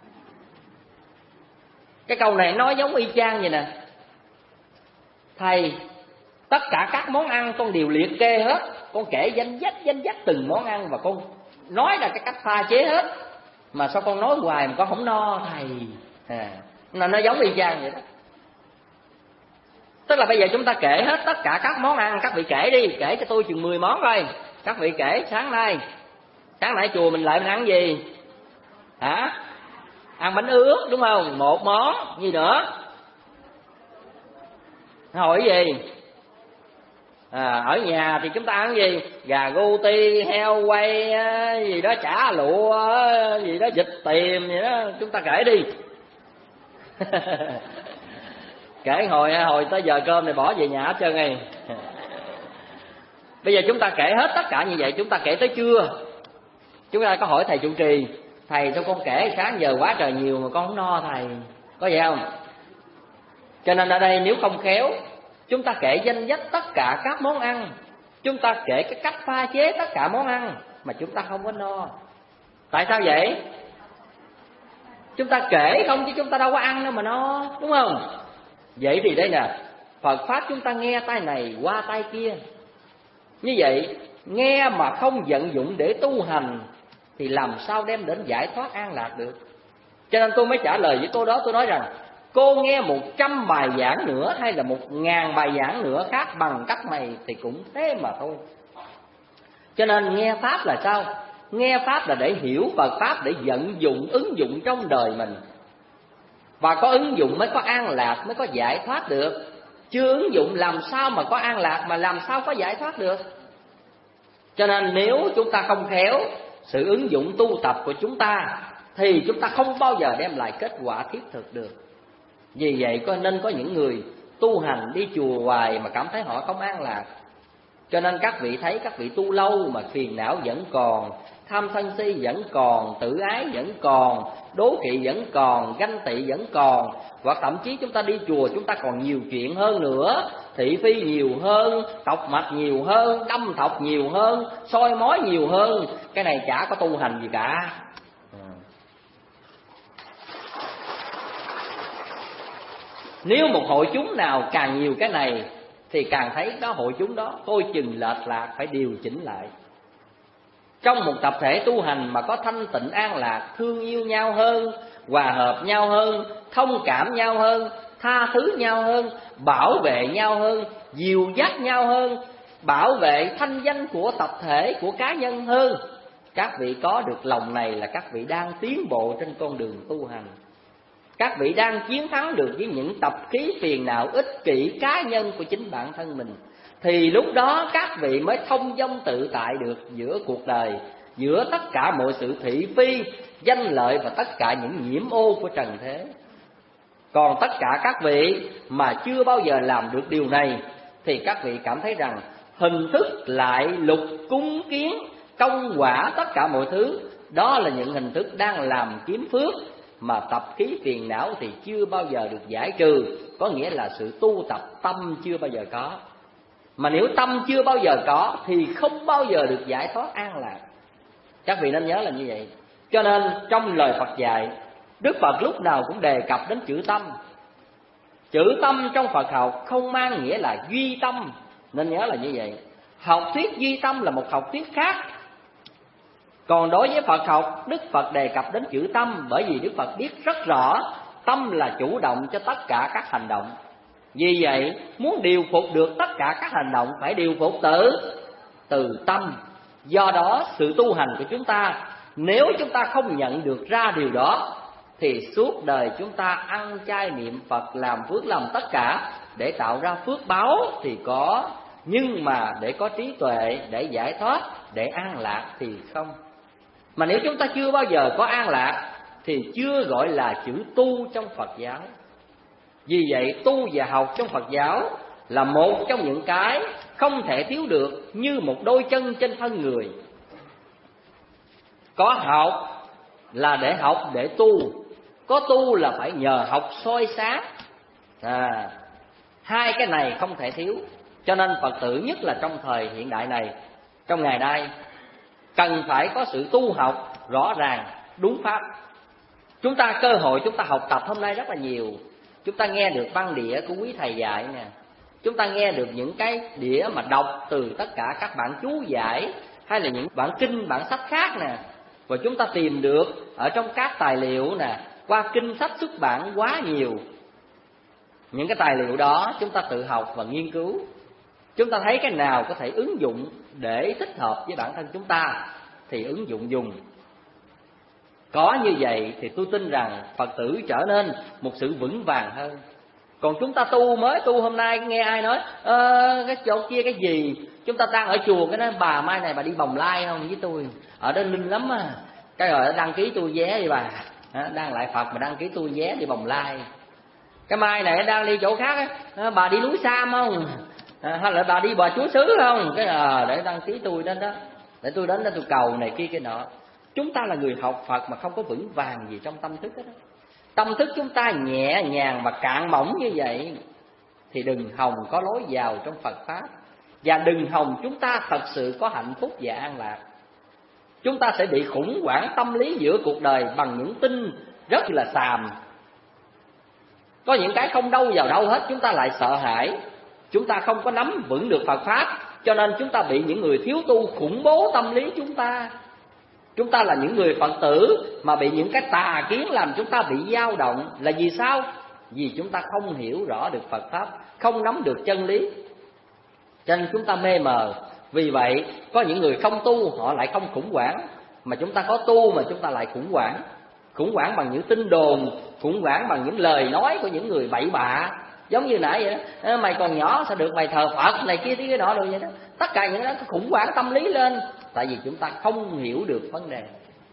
Cái câu này nói giống y chang vậy nè: thầy, tất cả các món ăn con đều liệt kê hết, con kể danh sách danh sách từng món ăn và con nói là cái cách pha chế hết, mà sao con nói hoài mà con không no thầy. À, nó giống y chang vậy đó. Tức là bây giờ chúng ta kể hết tất cả các món ăn, các vị kể đi, kể cho tôi chừng mười món coi. Các vị kể sáng nay, sáng nãy chùa mình lại mình ăn gì? Hả? Ăn bánh ướt đúng không? Một món, gì nữa? Hỏi gì? À, ở nhà thì chúng ta ăn gì? Gà gu ti, heo quay, gì đó chả lụa, gì đó vịt tiềm gì đó, chúng ta kể đi. Kể hồi hồi tới giờ cơm này bỏ về nhà hết trơn này. Bây giờ chúng ta kể hết tất cả như vậy, chúng ta kể tới trưa. Chúng ta có hỏi thầy trụ trì: thầy sao con kể sáng giờ quá trời nhiều mà con không no thầy, có vậy không? Cho nên ở đây nếu không khéo, chúng ta kể danh sách tất cả các món ăn, chúng ta kể cái cách pha chế tất cả món ăn mà chúng ta không có no. Tại sao vậy? Chúng ta kể không chứ chúng ta đâu có ăn đâu mà no, đúng không? Vậy thì đây nè, Phật Pháp chúng ta nghe tai này qua tai kia. Như vậy, nghe mà không vận dụng để tu hành thì làm sao đem đến giải thoát an lạc được. Cho nên tôi mới trả lời với cô đó, tôi nói rằng cô nghe một trăm bài giảng nữa hay là một ngàn bài giảng nữa khác bằng cách này thì cũng thế mà thôi. Cho nên nghe Pháp là sao? Nghe Pháp là để hiểu Phật Pháp, để vận dụng, ứng dụng trong đời mình. Và có ứng dụng mới có an lạc, mới có giải thoát được. Chưa ứng dụng làm sao mà có an lạc, mà làm sao có giải thoát được. Cho nên nếu chúng ta không khéo sự ứng dụng tu tập của chúng ta thì chúng ta không bao giờ đem lại kết quả thiết thực được. Vì vậy có nên có những người tu hành đi chùa hoài mà cảm thấy họ không an lạc. Cho nên các vị thấy các vị tu lâu mà phiền não vẫn còn, tham sân si vẫn còn, tự ái vẫn còn, đố kỵ vẫn còn, ganh tị vẫn còn. Hoặc thậm chí chúng ta đi chùa chúng ta còn nhiều chuyện hơn nữa, thị phi nhiều hơn, tọc mạch nhiều hơn, đâm thọc nhiều hơn, soi mói nhiều hơn. Cái này chả có tu hành gì cả. Nếu một hội chúng nào càng nhiều cái này thì càng thấy đó hội chúng đó coi chừng lệch lạc, phải điều chỉnh lại. Trong một tập thể tu hành mà có thanh tịnh an lạc, thương yêu nhau hơn, hòa hợp nhau hơn, thông cảm nhau hơn, tha thứ nhau hơn, bảo vệ nhau hơn, dìu dắt nhau hơn, bảo vệ thanh danh của tập thể, của cá nhân hơn. Các vị có được lòng này là các vị đang tiến bộ trên con đường tu hành. Các vị đang chiến thắng được với những tập khí phiền não ích kỷ cá nhân của chính bản thân mình. Thì lúc đó các vị mới thông dong tự tại được giữa cuộc đời, giữa tất cả mọi sự thị phi, danh lợi và tất cả những nhiễm ô của trần thế. Còn tất cả các vị mà chưa bao giờ làm được điều này thì các vị cảm thấy rằng hình thức, lại lục, cúng kiến, công quả, tất cả mọi thứ đó là những hình thức đang làm kiếm phước, mà tập khí phiền não thì chưa bao giờ được giải trừ, có nghĩa là sự tu tập tâm chưa bao giờ có. Mà nếu tâm chưa bao giờ có thì không bao giờ được giải thoát an lạc. Các vị nên nhớ là như vậy. Cho nên trong lời Phật dạy, Đức Phật lúc nào cũng đề cập đến chữ tâm. Chữ tâm trong Phật học không mang nghĩa là duy tâm, nên nhớ là như vậy. Học thuyết duy tâm là một học thuyết khác. Còn đối với Phật học, Đức Phật đề cập đến chữ tâm, bởi vì Đức Phật biết rất rõ tâm là chủ động cho tất cả các hành động. Vì vậy, muốn điều phục được tất cả các hành động phải điều phục từ từ tâm. Do đó, sự tu hành của chúng ta, nếu chúng ta không nhận được ra điều đó, thì suốt đời chúng ta ăn chay niệm Phật, làm phước làm tất cả để tạo ra phước báo thì có, nhưng mà để có trí tuệ, để giải thoát, để an lạc thì không. Mà nếu chúng ta chưa bao giờ có an lạc thì chưa gọi là chữ tu trong Phật giáo. Vì vậy tu và học trong Phật giáo là một trong những cái không thể thiếu được, như một đôi chân trên thân người. Có học là để học để tu, có tu là phải nhờ học soi sáng. à, Hai cái này không thể thiếu. Cho nên Phật tử, nhất là trong thời hiện đại này, trong ngày nay, cần phải có sự tu học rõ ràng, đúng pháp. Chúng ta cơ hội chúng ta học tập hôm nay rất là nhiều. Chúng ta nghe được băng đĩa của quý thầy dạy nè, chúng ta nghe được những cái đĩa mà đọc từ tất cả các bản chú giải, hay là những bản kinh, bản sách khác nè. Và chúng ta tìm được ở trong các tài liệu nè, qua kinh sách xuất bản quá nhiều. Những cái tài liệu đó chúng ta tự học và nghiên cứu. Chúng ta thấy cái nào có thể ứng dụng để thích hợp với bản thân chúng ta thì ứng dụng dùng. Có như vậy thì tôi tin rằng Phật tử trở nên một sự vững vàng hơn. Còn chúng ta tu, mới tu hôm nay nghe ai nói ờ, cái chỗ kia cái gì, chúng ta đang ở chùa, cái nói bà mai này bà đi Bồng Lai không với tôi, ở đó linh lắm á, cái rồi đăng ký tôi vé đi bà, đang lại Phật mà đăng ký tôi vé đi Bồng Lai. Cái mai này đang đi chỗ khác á, bà đi núi Sam không, à, hay là bà đi Bà Chúa Xứ không, cái à, để đăng ký tôi đến đó, để tôi đến đó tôi cầu này kia cái nọ. Chúng ta là người học Phật mà không có vững vàng gì trong tâm thức đó. Tâm thức chúng ta nhẹ nhàng và cạn mỏng như vậy thì đừng hòng có lối vào trong Phật Pháp. Và đừng hòng chúng ta thật sự có hạnh phúc và an lạc. Chúng ta sẽ bị khủng hoảng tâm lý giữa cuộc đời bằng những tin rất là xàm. Có những cái không đâu vào đâu hết, chúng ta lại sợ hãi. Chúng ta không có nắm vững được Phật Pháp, cho nên chúng ta bị những người thiếu tu khủng bố tâm lý chúng ta. Chúng ta là những người Phật tử mà bị những cái tà kiến làm chúng ta bị dao động. Là vì sao? Vì chúng ta không hiểu rõ được Phật Pháp, không nắm được chân lý, cho nên chúng ta mê mờ. Vì vậy có những người không tu họ lại không khủng hoảng, mà chúng ta có tu mà chúng ta lại khủng hoảng. Khủng hoảng bằng những tin đồn, khủng hoảng bằng những lời nói của những người bậy bạ. Giống như nãy vậy đó, mày còn nhỏ sao được mày thờ Phật này kia cái nọ rồi vậy đó. Tất cả những đó khủng hoảng tâm lý lên, tại vì chúng ta không hiểu được vấn đề.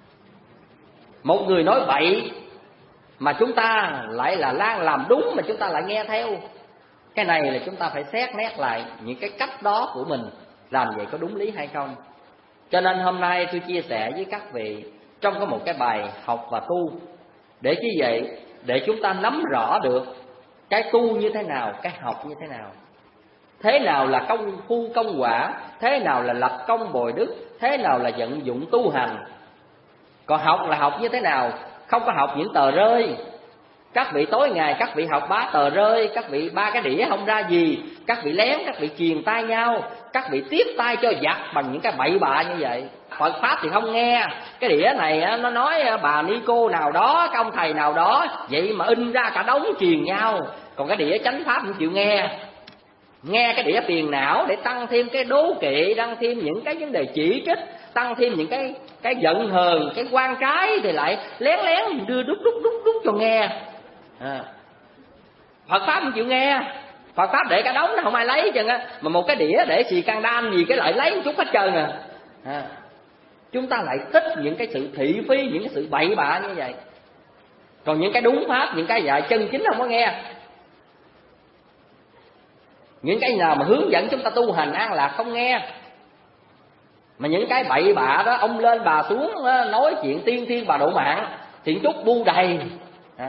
Một người nói bậy mà chúng ta lại là lan làm đúng, mà chúng ta lại nghe theo. Cái này là chúng ta phải xét nét lại những cái cách đó của mình làm vậy có đúng lý hay không. Cho nên hôm nay tôi chia sẻ với các vị trong có một cái bài học và tu, để chi vậy? Để chúng ta nắm rõ được cái tu như thế nào, cái học như thế nào. Thế nào là công phu công quả, thế nào là lập công bồi đức, thế nào là vận dụng tu hành. Còn học là học như thế nào? Không có học những tờ rơi. Các vị tối ngày các vị học bá tờ rơi, các vị ba cái đĩa không ra gì, các vị lén, các vị truyền tai nhau, các vị tiếp tay cho giặc bằng những cái bậy bạ như vậy. Phật Pháp thì không nghe. Cái đĩa này nó nói bà ni cô nào đó, cái ông thầy nào đó, vậy mà in ra cả đống truyền nhau. Còn cái đĩa chánh Pháp không chịu nghe. Nghe cái đĩa phiền não để tăng thêm cái đố kỵ, tăng thêm những cái vấn đề chỉ trích, tăng thêm những cái cái giận hờn, cái quan trái, thì lại lén lén đưa đúc đúc đúc đúc cho nghe. À. Phật Pháp không chịu nghe. Phật Pháp để cả đống nó không ai lấy chừng á, mà một cái đĩa để xì can đan gì cái lại lấy một chút hết trơn à. À. Chúng ta lại thích những cái sự thị phi, những cái sự bậy bạ như vậy. Còn những cái đúng pháp, những cái dạy chân chính không có nghe. Những cái nào mà hướng dẫn chúng ta tu hành an lạc không nghe. Mà những cái bậy bạ đó, ông lên bà xuống nói chuyện tiên thiên bà độ mạng, thiện trúc bu đầy. À.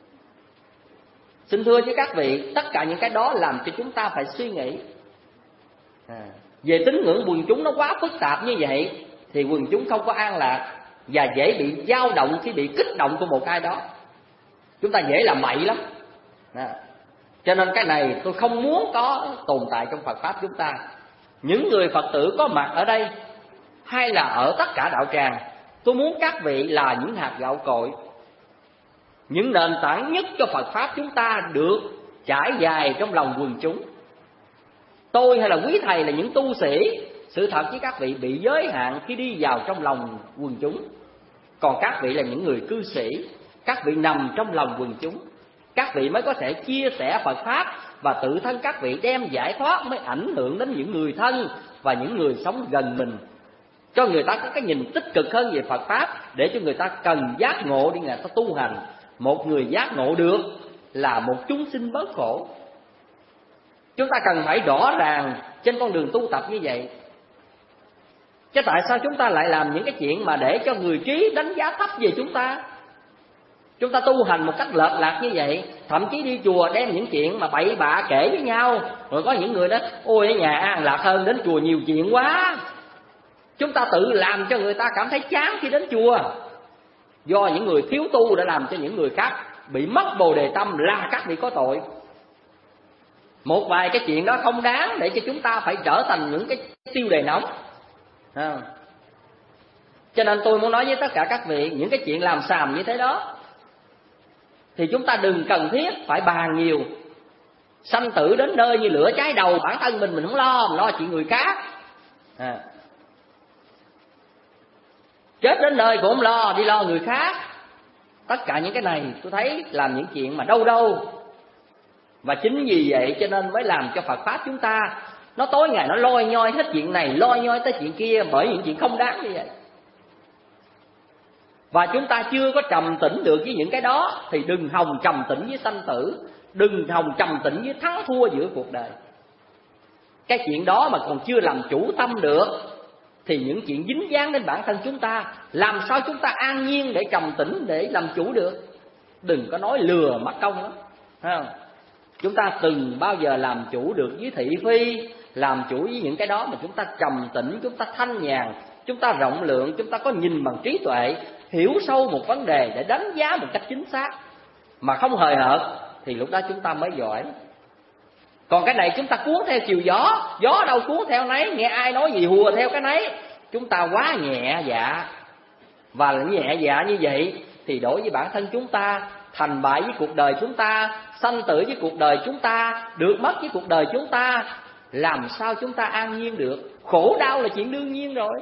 Xin thưa với các vị, tất cả những cái đó làm cho chúng ta phải suy nghĩ. à, về tín ngưỡng quần chúng nó quá phức tạp như vậy thì quần chúng không có an lạc và dễ bị dao động khi bị kích động của một ai đó. Chúng ta dễ làm bậy lắm. À, cho nên cái này tôi không muốn có tồn tại trong Phật Pháp chúng ta. Những người Phật tử có mặt ở đây hay là ở tất cả đạo tràng, tôi muốn các vị là những hạt gạo cội, những nền tảng nhất cho Phật Pháp chúng ta được trải dài trong lòng quần chúng. Tôi hay là quý thầy là những tu sĩ, sự thật với các vị bị giới hạn khi đi vào trong lòng quần chúng. Còn các vị là những người cư sĩ, các vị nằm trong lòng quần chúng, các vị mới có thể chia sẻ Phật Pháp, và tự thân các vị đem giải thoát mới ảnh hưởng đến những người thân và những người sống gần mình, cho người ta có cái nhìn tích cực hơn về Phật Pháp, để cho người ta cần giác ngộ đi, người ta tu hành. Một người giác ngộ được là một chúng sinh bớt khổ. Chúng ta cần phải rõ ràng trên con đường tu tập như vậy. Chứ tại sao chúng ta lại làm những cái chuyện mà để cho người trí đánh giá thấp về chúng ta? Chúng ta tu hành một cách lệch lạc như vậy, thậm chí đi chùa đem những chuyện mà bậy bạ kể với nhau, rồi có những người đó ôi ở nhà an lạc hơn, đến chùa nhiều chuyện quá. Chúng ta tự làm cho người ta cảm thấy chán khi đến chùa, do những người thiếu tu đã làm cho những người khác bị mất bồ đề tâm, là các vị có tội. Một vài cái chuyện đó không đáng để cho chúng ta phải trở thành những cái tiêu đề nóng. À, cho nên tôi muốn nói với tất cả các vị, những cái chuyện làm xàm như thế đó thì chúng ta đừng cần thiết phải bàn nhiều. Sanh tử đến nơi như lửa cháy đầu, bản thân mình mình không lo, mình lo chuyện người khác. À, chết đến nơi cũng không lo, đi lo người khác. Tất cả những cái này tôi thấy làm những chuyện mà đâu đâu. Và chính vì vậy cho nên mới làm cho Phật Pháp chúng ta nó tối ngày nó loi nhoi hết chuyện này, loi nhoi tới chuyện kia, bởi những chuyện không đáng như vậy. Và chúng ta chưa có trầm tĩnh được với những cái đó thì đừng hòng trầm tĩnh với sanh tử, đừng hòng trầm tĩnh với thắng thua giữa cuộc đời. Cái chuyện đó mà còn chưa làm chủ tâm được thì những chuyện dính dáng đến bản thân chúng ta, làm sao chúng ta an nhiên để trầm tĩnh, để làm chủ được. Đừng có nói lừa mất công lắm, thấy không? Chúng ta từng bao giờ làm chủ được với thị phi, làm chủ với những cái đó mà chúng ta trầm tĩnh, chúng ta thanh nhàn, chúng ta rộng lượng, chúng ta có nhìn bằng trí tuệ, hiểu sâu một vấn đề để đánh giá một cách chính xác mà không hời hợt, thì lúc đó chúng ta mới giỏi. Còn cái này chúng ta cuốn theo chiều gió, gió đâu cuốn theo nấy, nghe ai nói gì hùa theo cái nấy. Chúng ta quá nhẹ dạ, và nhẹ dạ như vậy thì đối với bản thân chúng ta, thành bại với cuộc đời chúng ta, sanh tử với cuộc đời chúng ta, được mất với cuộc đời chúng ta, làm sao chúng ta an nhiên được? Khổ đau là chuyện đương nhiên rồi.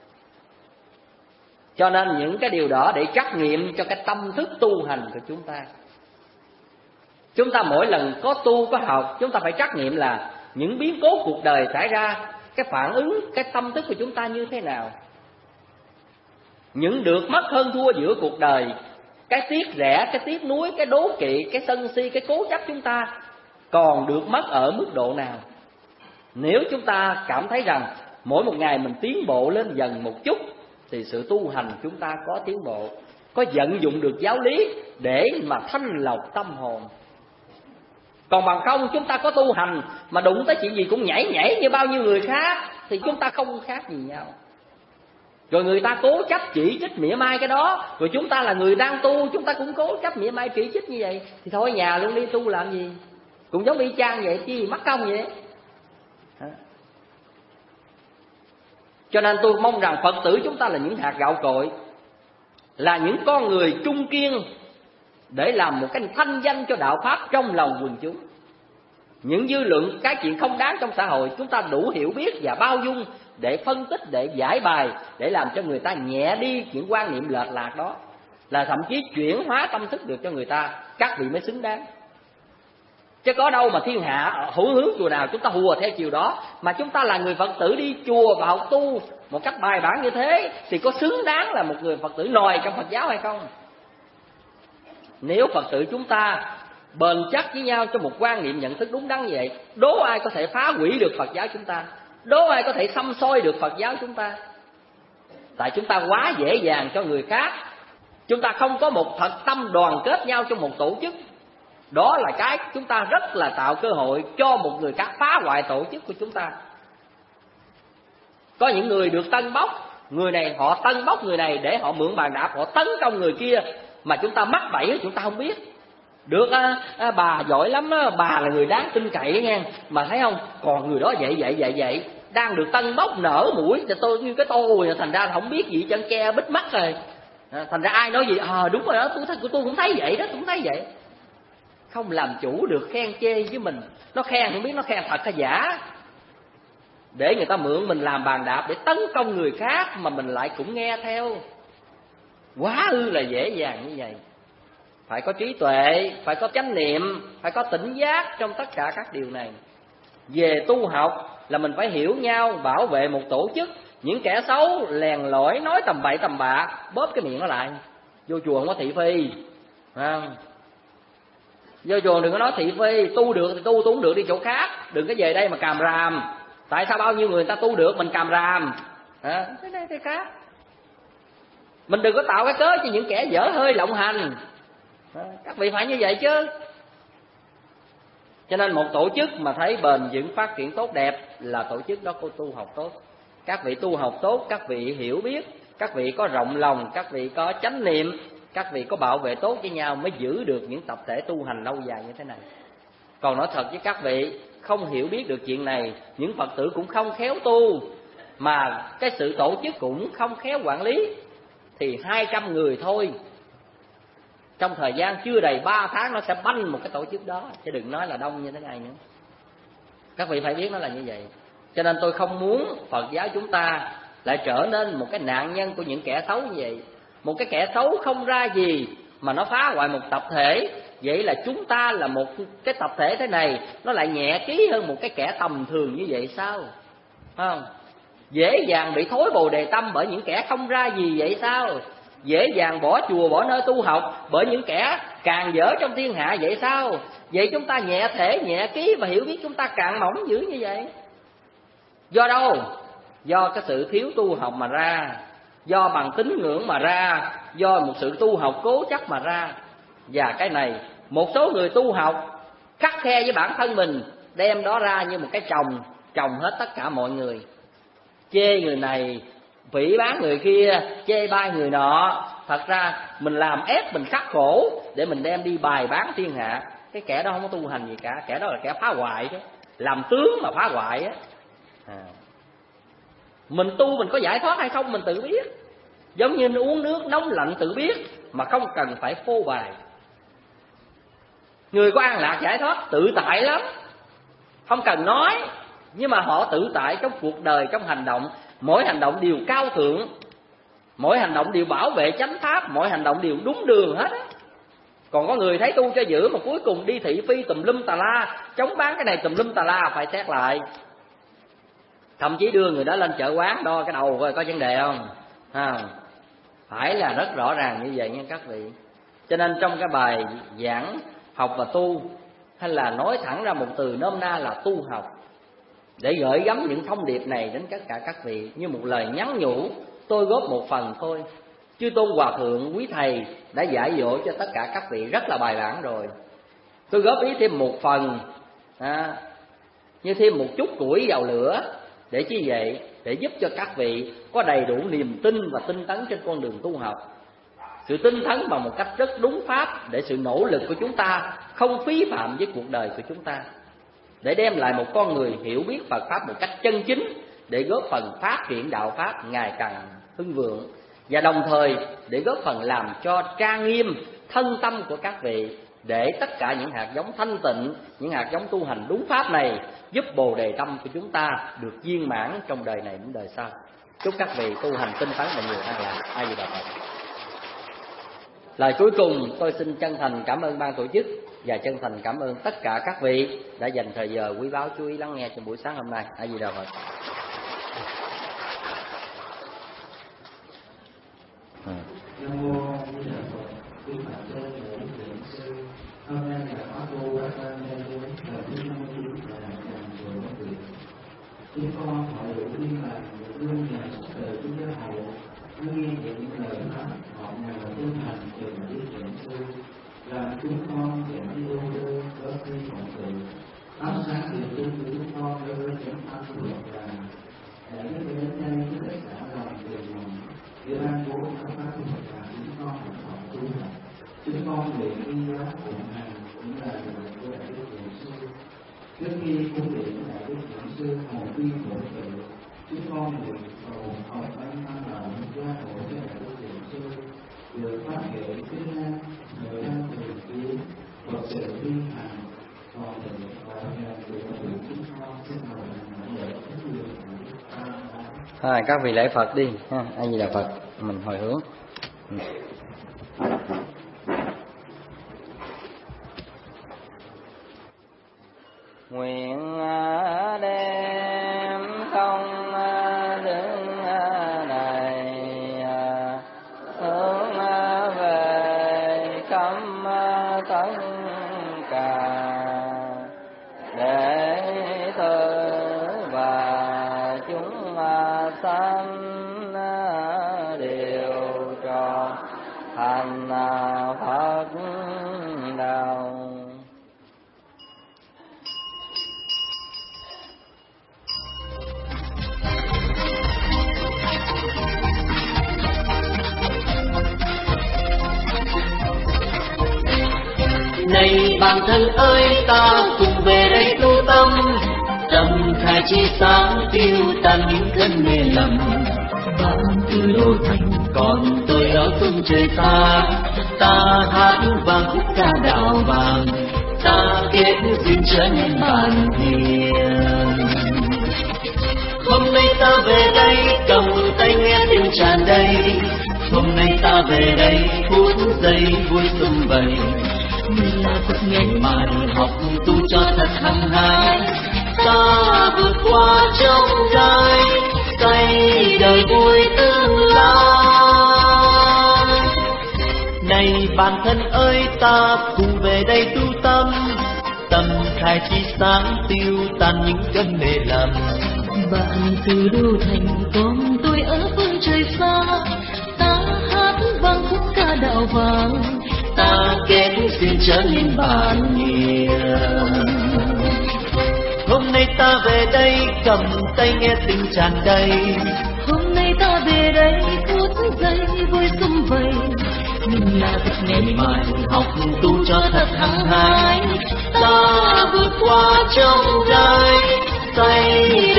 Cho nên những cái điều đó để trắc nghiệm cho cái tâm thức tu hành của chúng ta. Chúng ta mỗi lần có tu có học, chúng ta phải trắc nghiệm là những biến cố cuộc đời xảy ra, cái phản ứng, cái tâm thức của chúng ta như thế nào. Những được mất hơn thua giữa cuộc đời, cái tiếc rẻ, cái tiếc nuối, cái đố kỵ, cái sân si, cái cố chấp chúng ta còn được mất ở mức độ nào. Nếu chúng ta cảm thấy rằng mỗi một ngày mình tiến bộ lên dần một chút thì sự tu hành chúng ta có tiến bộ, có vận dụng được giáo lý để mà thanh lọc tâm hồn. Còn bằng không chúng ta có tu hành mà đụng tới chuyện gì cũng nhảy nhảy như bao nhiêu người khác thì chúng ta không khác gì nhau. Rồi người ta cố chấp chỉ trích mỉa mai cái đó, rồi chúng ta là người đang tu, chúng ta cũng cố chấp mỉa mai chỉ trích như vậy, thì thôi nhà luôn đi tu làm gì. Cũng giống y chang vậy, chứ gì mắc công vậy. Cho nên tôi mong rằng Phật tử chúng ta là những hạt gạo cội, là những con người trung kiên để làm một cái thanh danh cho đạo Pháp trong lòng quần chúng. Những dư luận, cái chuyện không đáng trong xã hội, chúng ta đủ hiểu biết và bao dung để phân tích, để giải bài, để làm cho người ta nhẹ đi những quan niệm lệch lạc đó, là thậm chí chuyển hóa tâm thức được cho người ta. Các vị mới xứng đáng. Chứ có đâu mà thiên hạ hữu hướng chùa nào chúng ta hùa theo chiều đó. Mà chúng ta là người Phật tử đi chùa và học tu một cách bài bản như thế thì có xứng đáng là một người Phật tử nòi trong Phật giáo hay không? Nếu Phật tử chúng ta bền chắc với nhau trong một quan niệm nhận thức đúng đắn như vậy, đố ai có thể phá hủy được Phật giáo chúng ta, đố ai có thể xăm soi được Phật giáo chúng ta. Tại chúng ta quá dễ dàng cho người khác, chúng ta không có một thật tâm đoàn kết nhau trong một tổ chức. Đó là cái chúng ta rất là tạo cơ hội cho một người khác phá hoại tổ chức của chúng ta. Có những người được tân bốc, người này họ tân bốc người này để họ mượn bàn đạp, họ tấn công người kia, mà chúng ta mắc bẫy chúng ta không biết. Được à, à, bà giỏi lắm á, bà là người đáng tin cậy nha, mà thấy không, còn người đó vậy vậy vậy vậy đang được tân bốc nở mũi cho tôi như cái tôi, thành ra không biết gì, chân ke bít mắt rồi. À, thành ra ai nói gì ờ à, đúng rồi đó, tôi thấy tôi cũng thấy vậy đó, tôi cũng thấy vậy. Không làm chủ được khen chê với mình, nó khen không biết nó khen thật hay giả, để người ta mượn mình làm bàn đạp để tấn công người khác, mà mình lại cũng nghe theo. Quá ư là dễ dàng như vậy. Phải có trí tuệ, phải có chánh niệm, phải có tỉnh giác trong tất cả các điều này. Về tu học là mình phải hiểu nhau, bảo vệ một tổ chức. Những kẻ xấu lèn lỏi nói tầm bậy tầm bạ, bóp cái miệng nó lại. Vô chùa không có thị phi, không? Vô chùa đừng có nói thị phi, tu được thì tu, tu không được đi chỗ khác. Đừng có về đây mà càm ràm. Tại sao bao nhiêu người ta tu được mình càm ràm? À, thế này thế khác. Mình đừng có tạo cái cớ cho những kẻ dở hơi lộng hành. À, các vị phải như vậy chứ. Cho nên một tổ chức mà thấy bền vững phát triển tốt đẹp là tổ chức đó có tu học tốt. Các vị tu học tốt, các vị hiểu biết, các vị có rộng lòng, các vị có chánh niệm, các vị có bảo vệ tốt với nhau mới giữ được những tập thể tu hành lâu dài như thế này. Còn nói thật với các vị, không hiểu biết được chuyện này, những Phật tử cũng không khéo tu, mà cái sự tổ chức cũng không khéo quản lý, thì hai trăm người thôi, trong thời gian chưa đầy ba tháng nó sẽ banh một cái tổ chức đó, chứ đừng nói là đông như thế này nữa. Các vị phải biết nó là như vậy. Cho nên tôi không muốn Phật giáo chúng ta lại trở nên một cái nạn nhân của những kẻ xấu như vậy. Một cái kẻ xấu không ra gì mà nó phá hoại một tập thể. Vậy là chúng ta là một cái tập thể thế này, nó lại nhẹ trí hơn một cái kẻ tầm thường như vậy sao? Không? Dễ dàng bị thối bồ đề tâm bởi những kẻ không ra gì vậy sao? Dễ dàng bỏ chùa bỏ nơi tu học bởi những kẻ càng dở trong thiên hạ vậy sao? Vậy chúng ta nhẹ thể nhẹ ký và hiểu biết chúng ta càng mỏng dữ như vậy. Do đâu? Do cái sự thiếu tu học mà ra, do bằng tín ngưỡng mà ra, do một sự tu học cố chấp mà ra. Và cái này một số người tu học khắt khe với bản thân mình, đem đó ra như một cái chồng, chồng hết tất cả mọi người. Chê người này, phỉ báng người kia, chê bai người nọ. Thật ra mình làm ép mình khắc khổ để mình đem đi bài bán thiên hạ. Cái kẻ đó không có tu hành gì cả, kẻ đó là kẻ phá hoại đó, làm tướng mà phá hoại á. À. Mình tu mình có giải thoát hay không mình tự biết. Giống như uống nước nóng lạnh tự biết, mà không cần phải phô bày. Người có an lạc giải thoát tự tại lắm, không cần nói, nhưng mà họ tự tại trong cuộc đời, trong hành động. Mỗi hành động đều cao thượng, mỗi hành động đều bảo vệ chánh pháp, mỗi hành động đều đúng đường hết á. Còn có người thấy tu cho dữ mà cuối cùng đi thị phi tùm lum tà la, chống bán cái này tùm lum tà la, phải xét lại. Thậm chí đưa người đó lên chợ quán đo cái đầu coi có vấn đề không. À, phải là rất rõ ràng như vậy nha các vị. Cho nên trong cái bài giảng học và tu, hay là nói thẳng ra một từ nôm na là tu học, để gửi gắm những thông điệp này đến tất cả các vị như một lời nhắn nhủ. Tôi góp một phần thôi. Chư Tôn Hòa Thượng quý Thầy đã dạy dỗ cho tất cả các vị rất là bài bản rồi. Tôi góp ý thêm một phần, à, như thêm một chút củi vào lửa. Để chi vậy? Để giúp cho các vị có đầy đủ niềm tin và tinh tấn trên con đường tu học. Sự tinh tấn bằng một cách rất đúng pháp, để sự nỗ lực của chúng ta không phí phạm với cuộc đời của chúng ta, để đem lại một con người hiểu biết Phật Pháp một cách chân chính, để góp phần phát triển đạo Pháp ngày càng hưng vượng, và đồng thời để góp phần làm cho trang nghiêm thân tâm của các vị, để tất cả những hạt giống thanh tịnh, những hạt giống tu hành đúng Pháp này giúp bồ đề tâm của chúng ta được viên mãn trong đời này đến đời sau. Chúc các vị tu hành tinh tấn và nhiều an lạc. A Di Đà Phật. Lời cuối cùng tôi xin chân thành cảm ơn ban tổ chức và chân thành cảm ơn tất cả các vị đã dành thời giờ quý báu chú ý lắng nghe trong buổi sáng hôm nay. A Di Đà Phật. Hôm nay là khóa tu ở trên đây với thời tiết năm mươi là làm chùa có việc. Chúng con hội đủ liên lạc luôn nhà xuất từ Chúa Giáo Hội, nghe những lời nói họ nào chân thành trường đi chuyển sư, làm chúng con giảm đi đô đô có khi mọi sự. Áo sáng điều tư của chúng con đối với chúng ta thuộc là để biết đến đây với tất cả lòng từ lòng để ban bố các pháp của Phật và chúng con học học tu học. Chúng con nguyện đi giáo phụng hành cũng là lời của Đại Đức Thiện Sư. Trước khi cung điện Đại Đức Thiện Sư hồn quy bổn tự, chúng con nguyện cầu học ân tham đạo gia hộ cho Đại Đức Thiện Sư được phát hiện kinh năng người thân thường kiến Phật sự vi hành còn được và nhờ được chúng con xin hầu nhận lễ thánh nguyện à, các vị lễ Phật đi ha. A Di Đà Phật, mình hồi hướng. Ừ. Nguyện đem không đứng này hướng về khắp tất cả đệ tử và chúng sanh đều tròn thành Phật đạo. Này bạn thân ơi, ta cùng về đây tu tâm, tâm khai chi sáng tiêu tan những cơn mê lầm. Bạn từ đô thành, còn tôi ở phương trời xa. Ta hát vang khúc ca đạo vàng, ta kết duyên trở nên bạn hiền. Hôm nay ta về đây cầm tay nghe tiếng tràn đầy. Hôm nay ta về đây phút giây vui sum vầy. Mình là Phật ngày mai học tu cho thật hăng hái. Ta vượt qua trong gai, xây đời vui tương lai. Này bạn thân ơi, ta cùng về đây tu tâm, tâm khai chi sáng tiêu tan những cơn mê lầm. Bạn từ đô thành, còn tôi ở phương trời xa. Ta hát vang khúc ca đạo vàng, ta kết duyên trở nên bạn hiền. Hôm nay ta về đây cầm tay nghe tình tràn đầy. Hôm nay ta về đây phút giây vui sum vầy. Mình là Phật ngày mai học tu cho thật hăng hái. Ta vượt qua trong gai, xây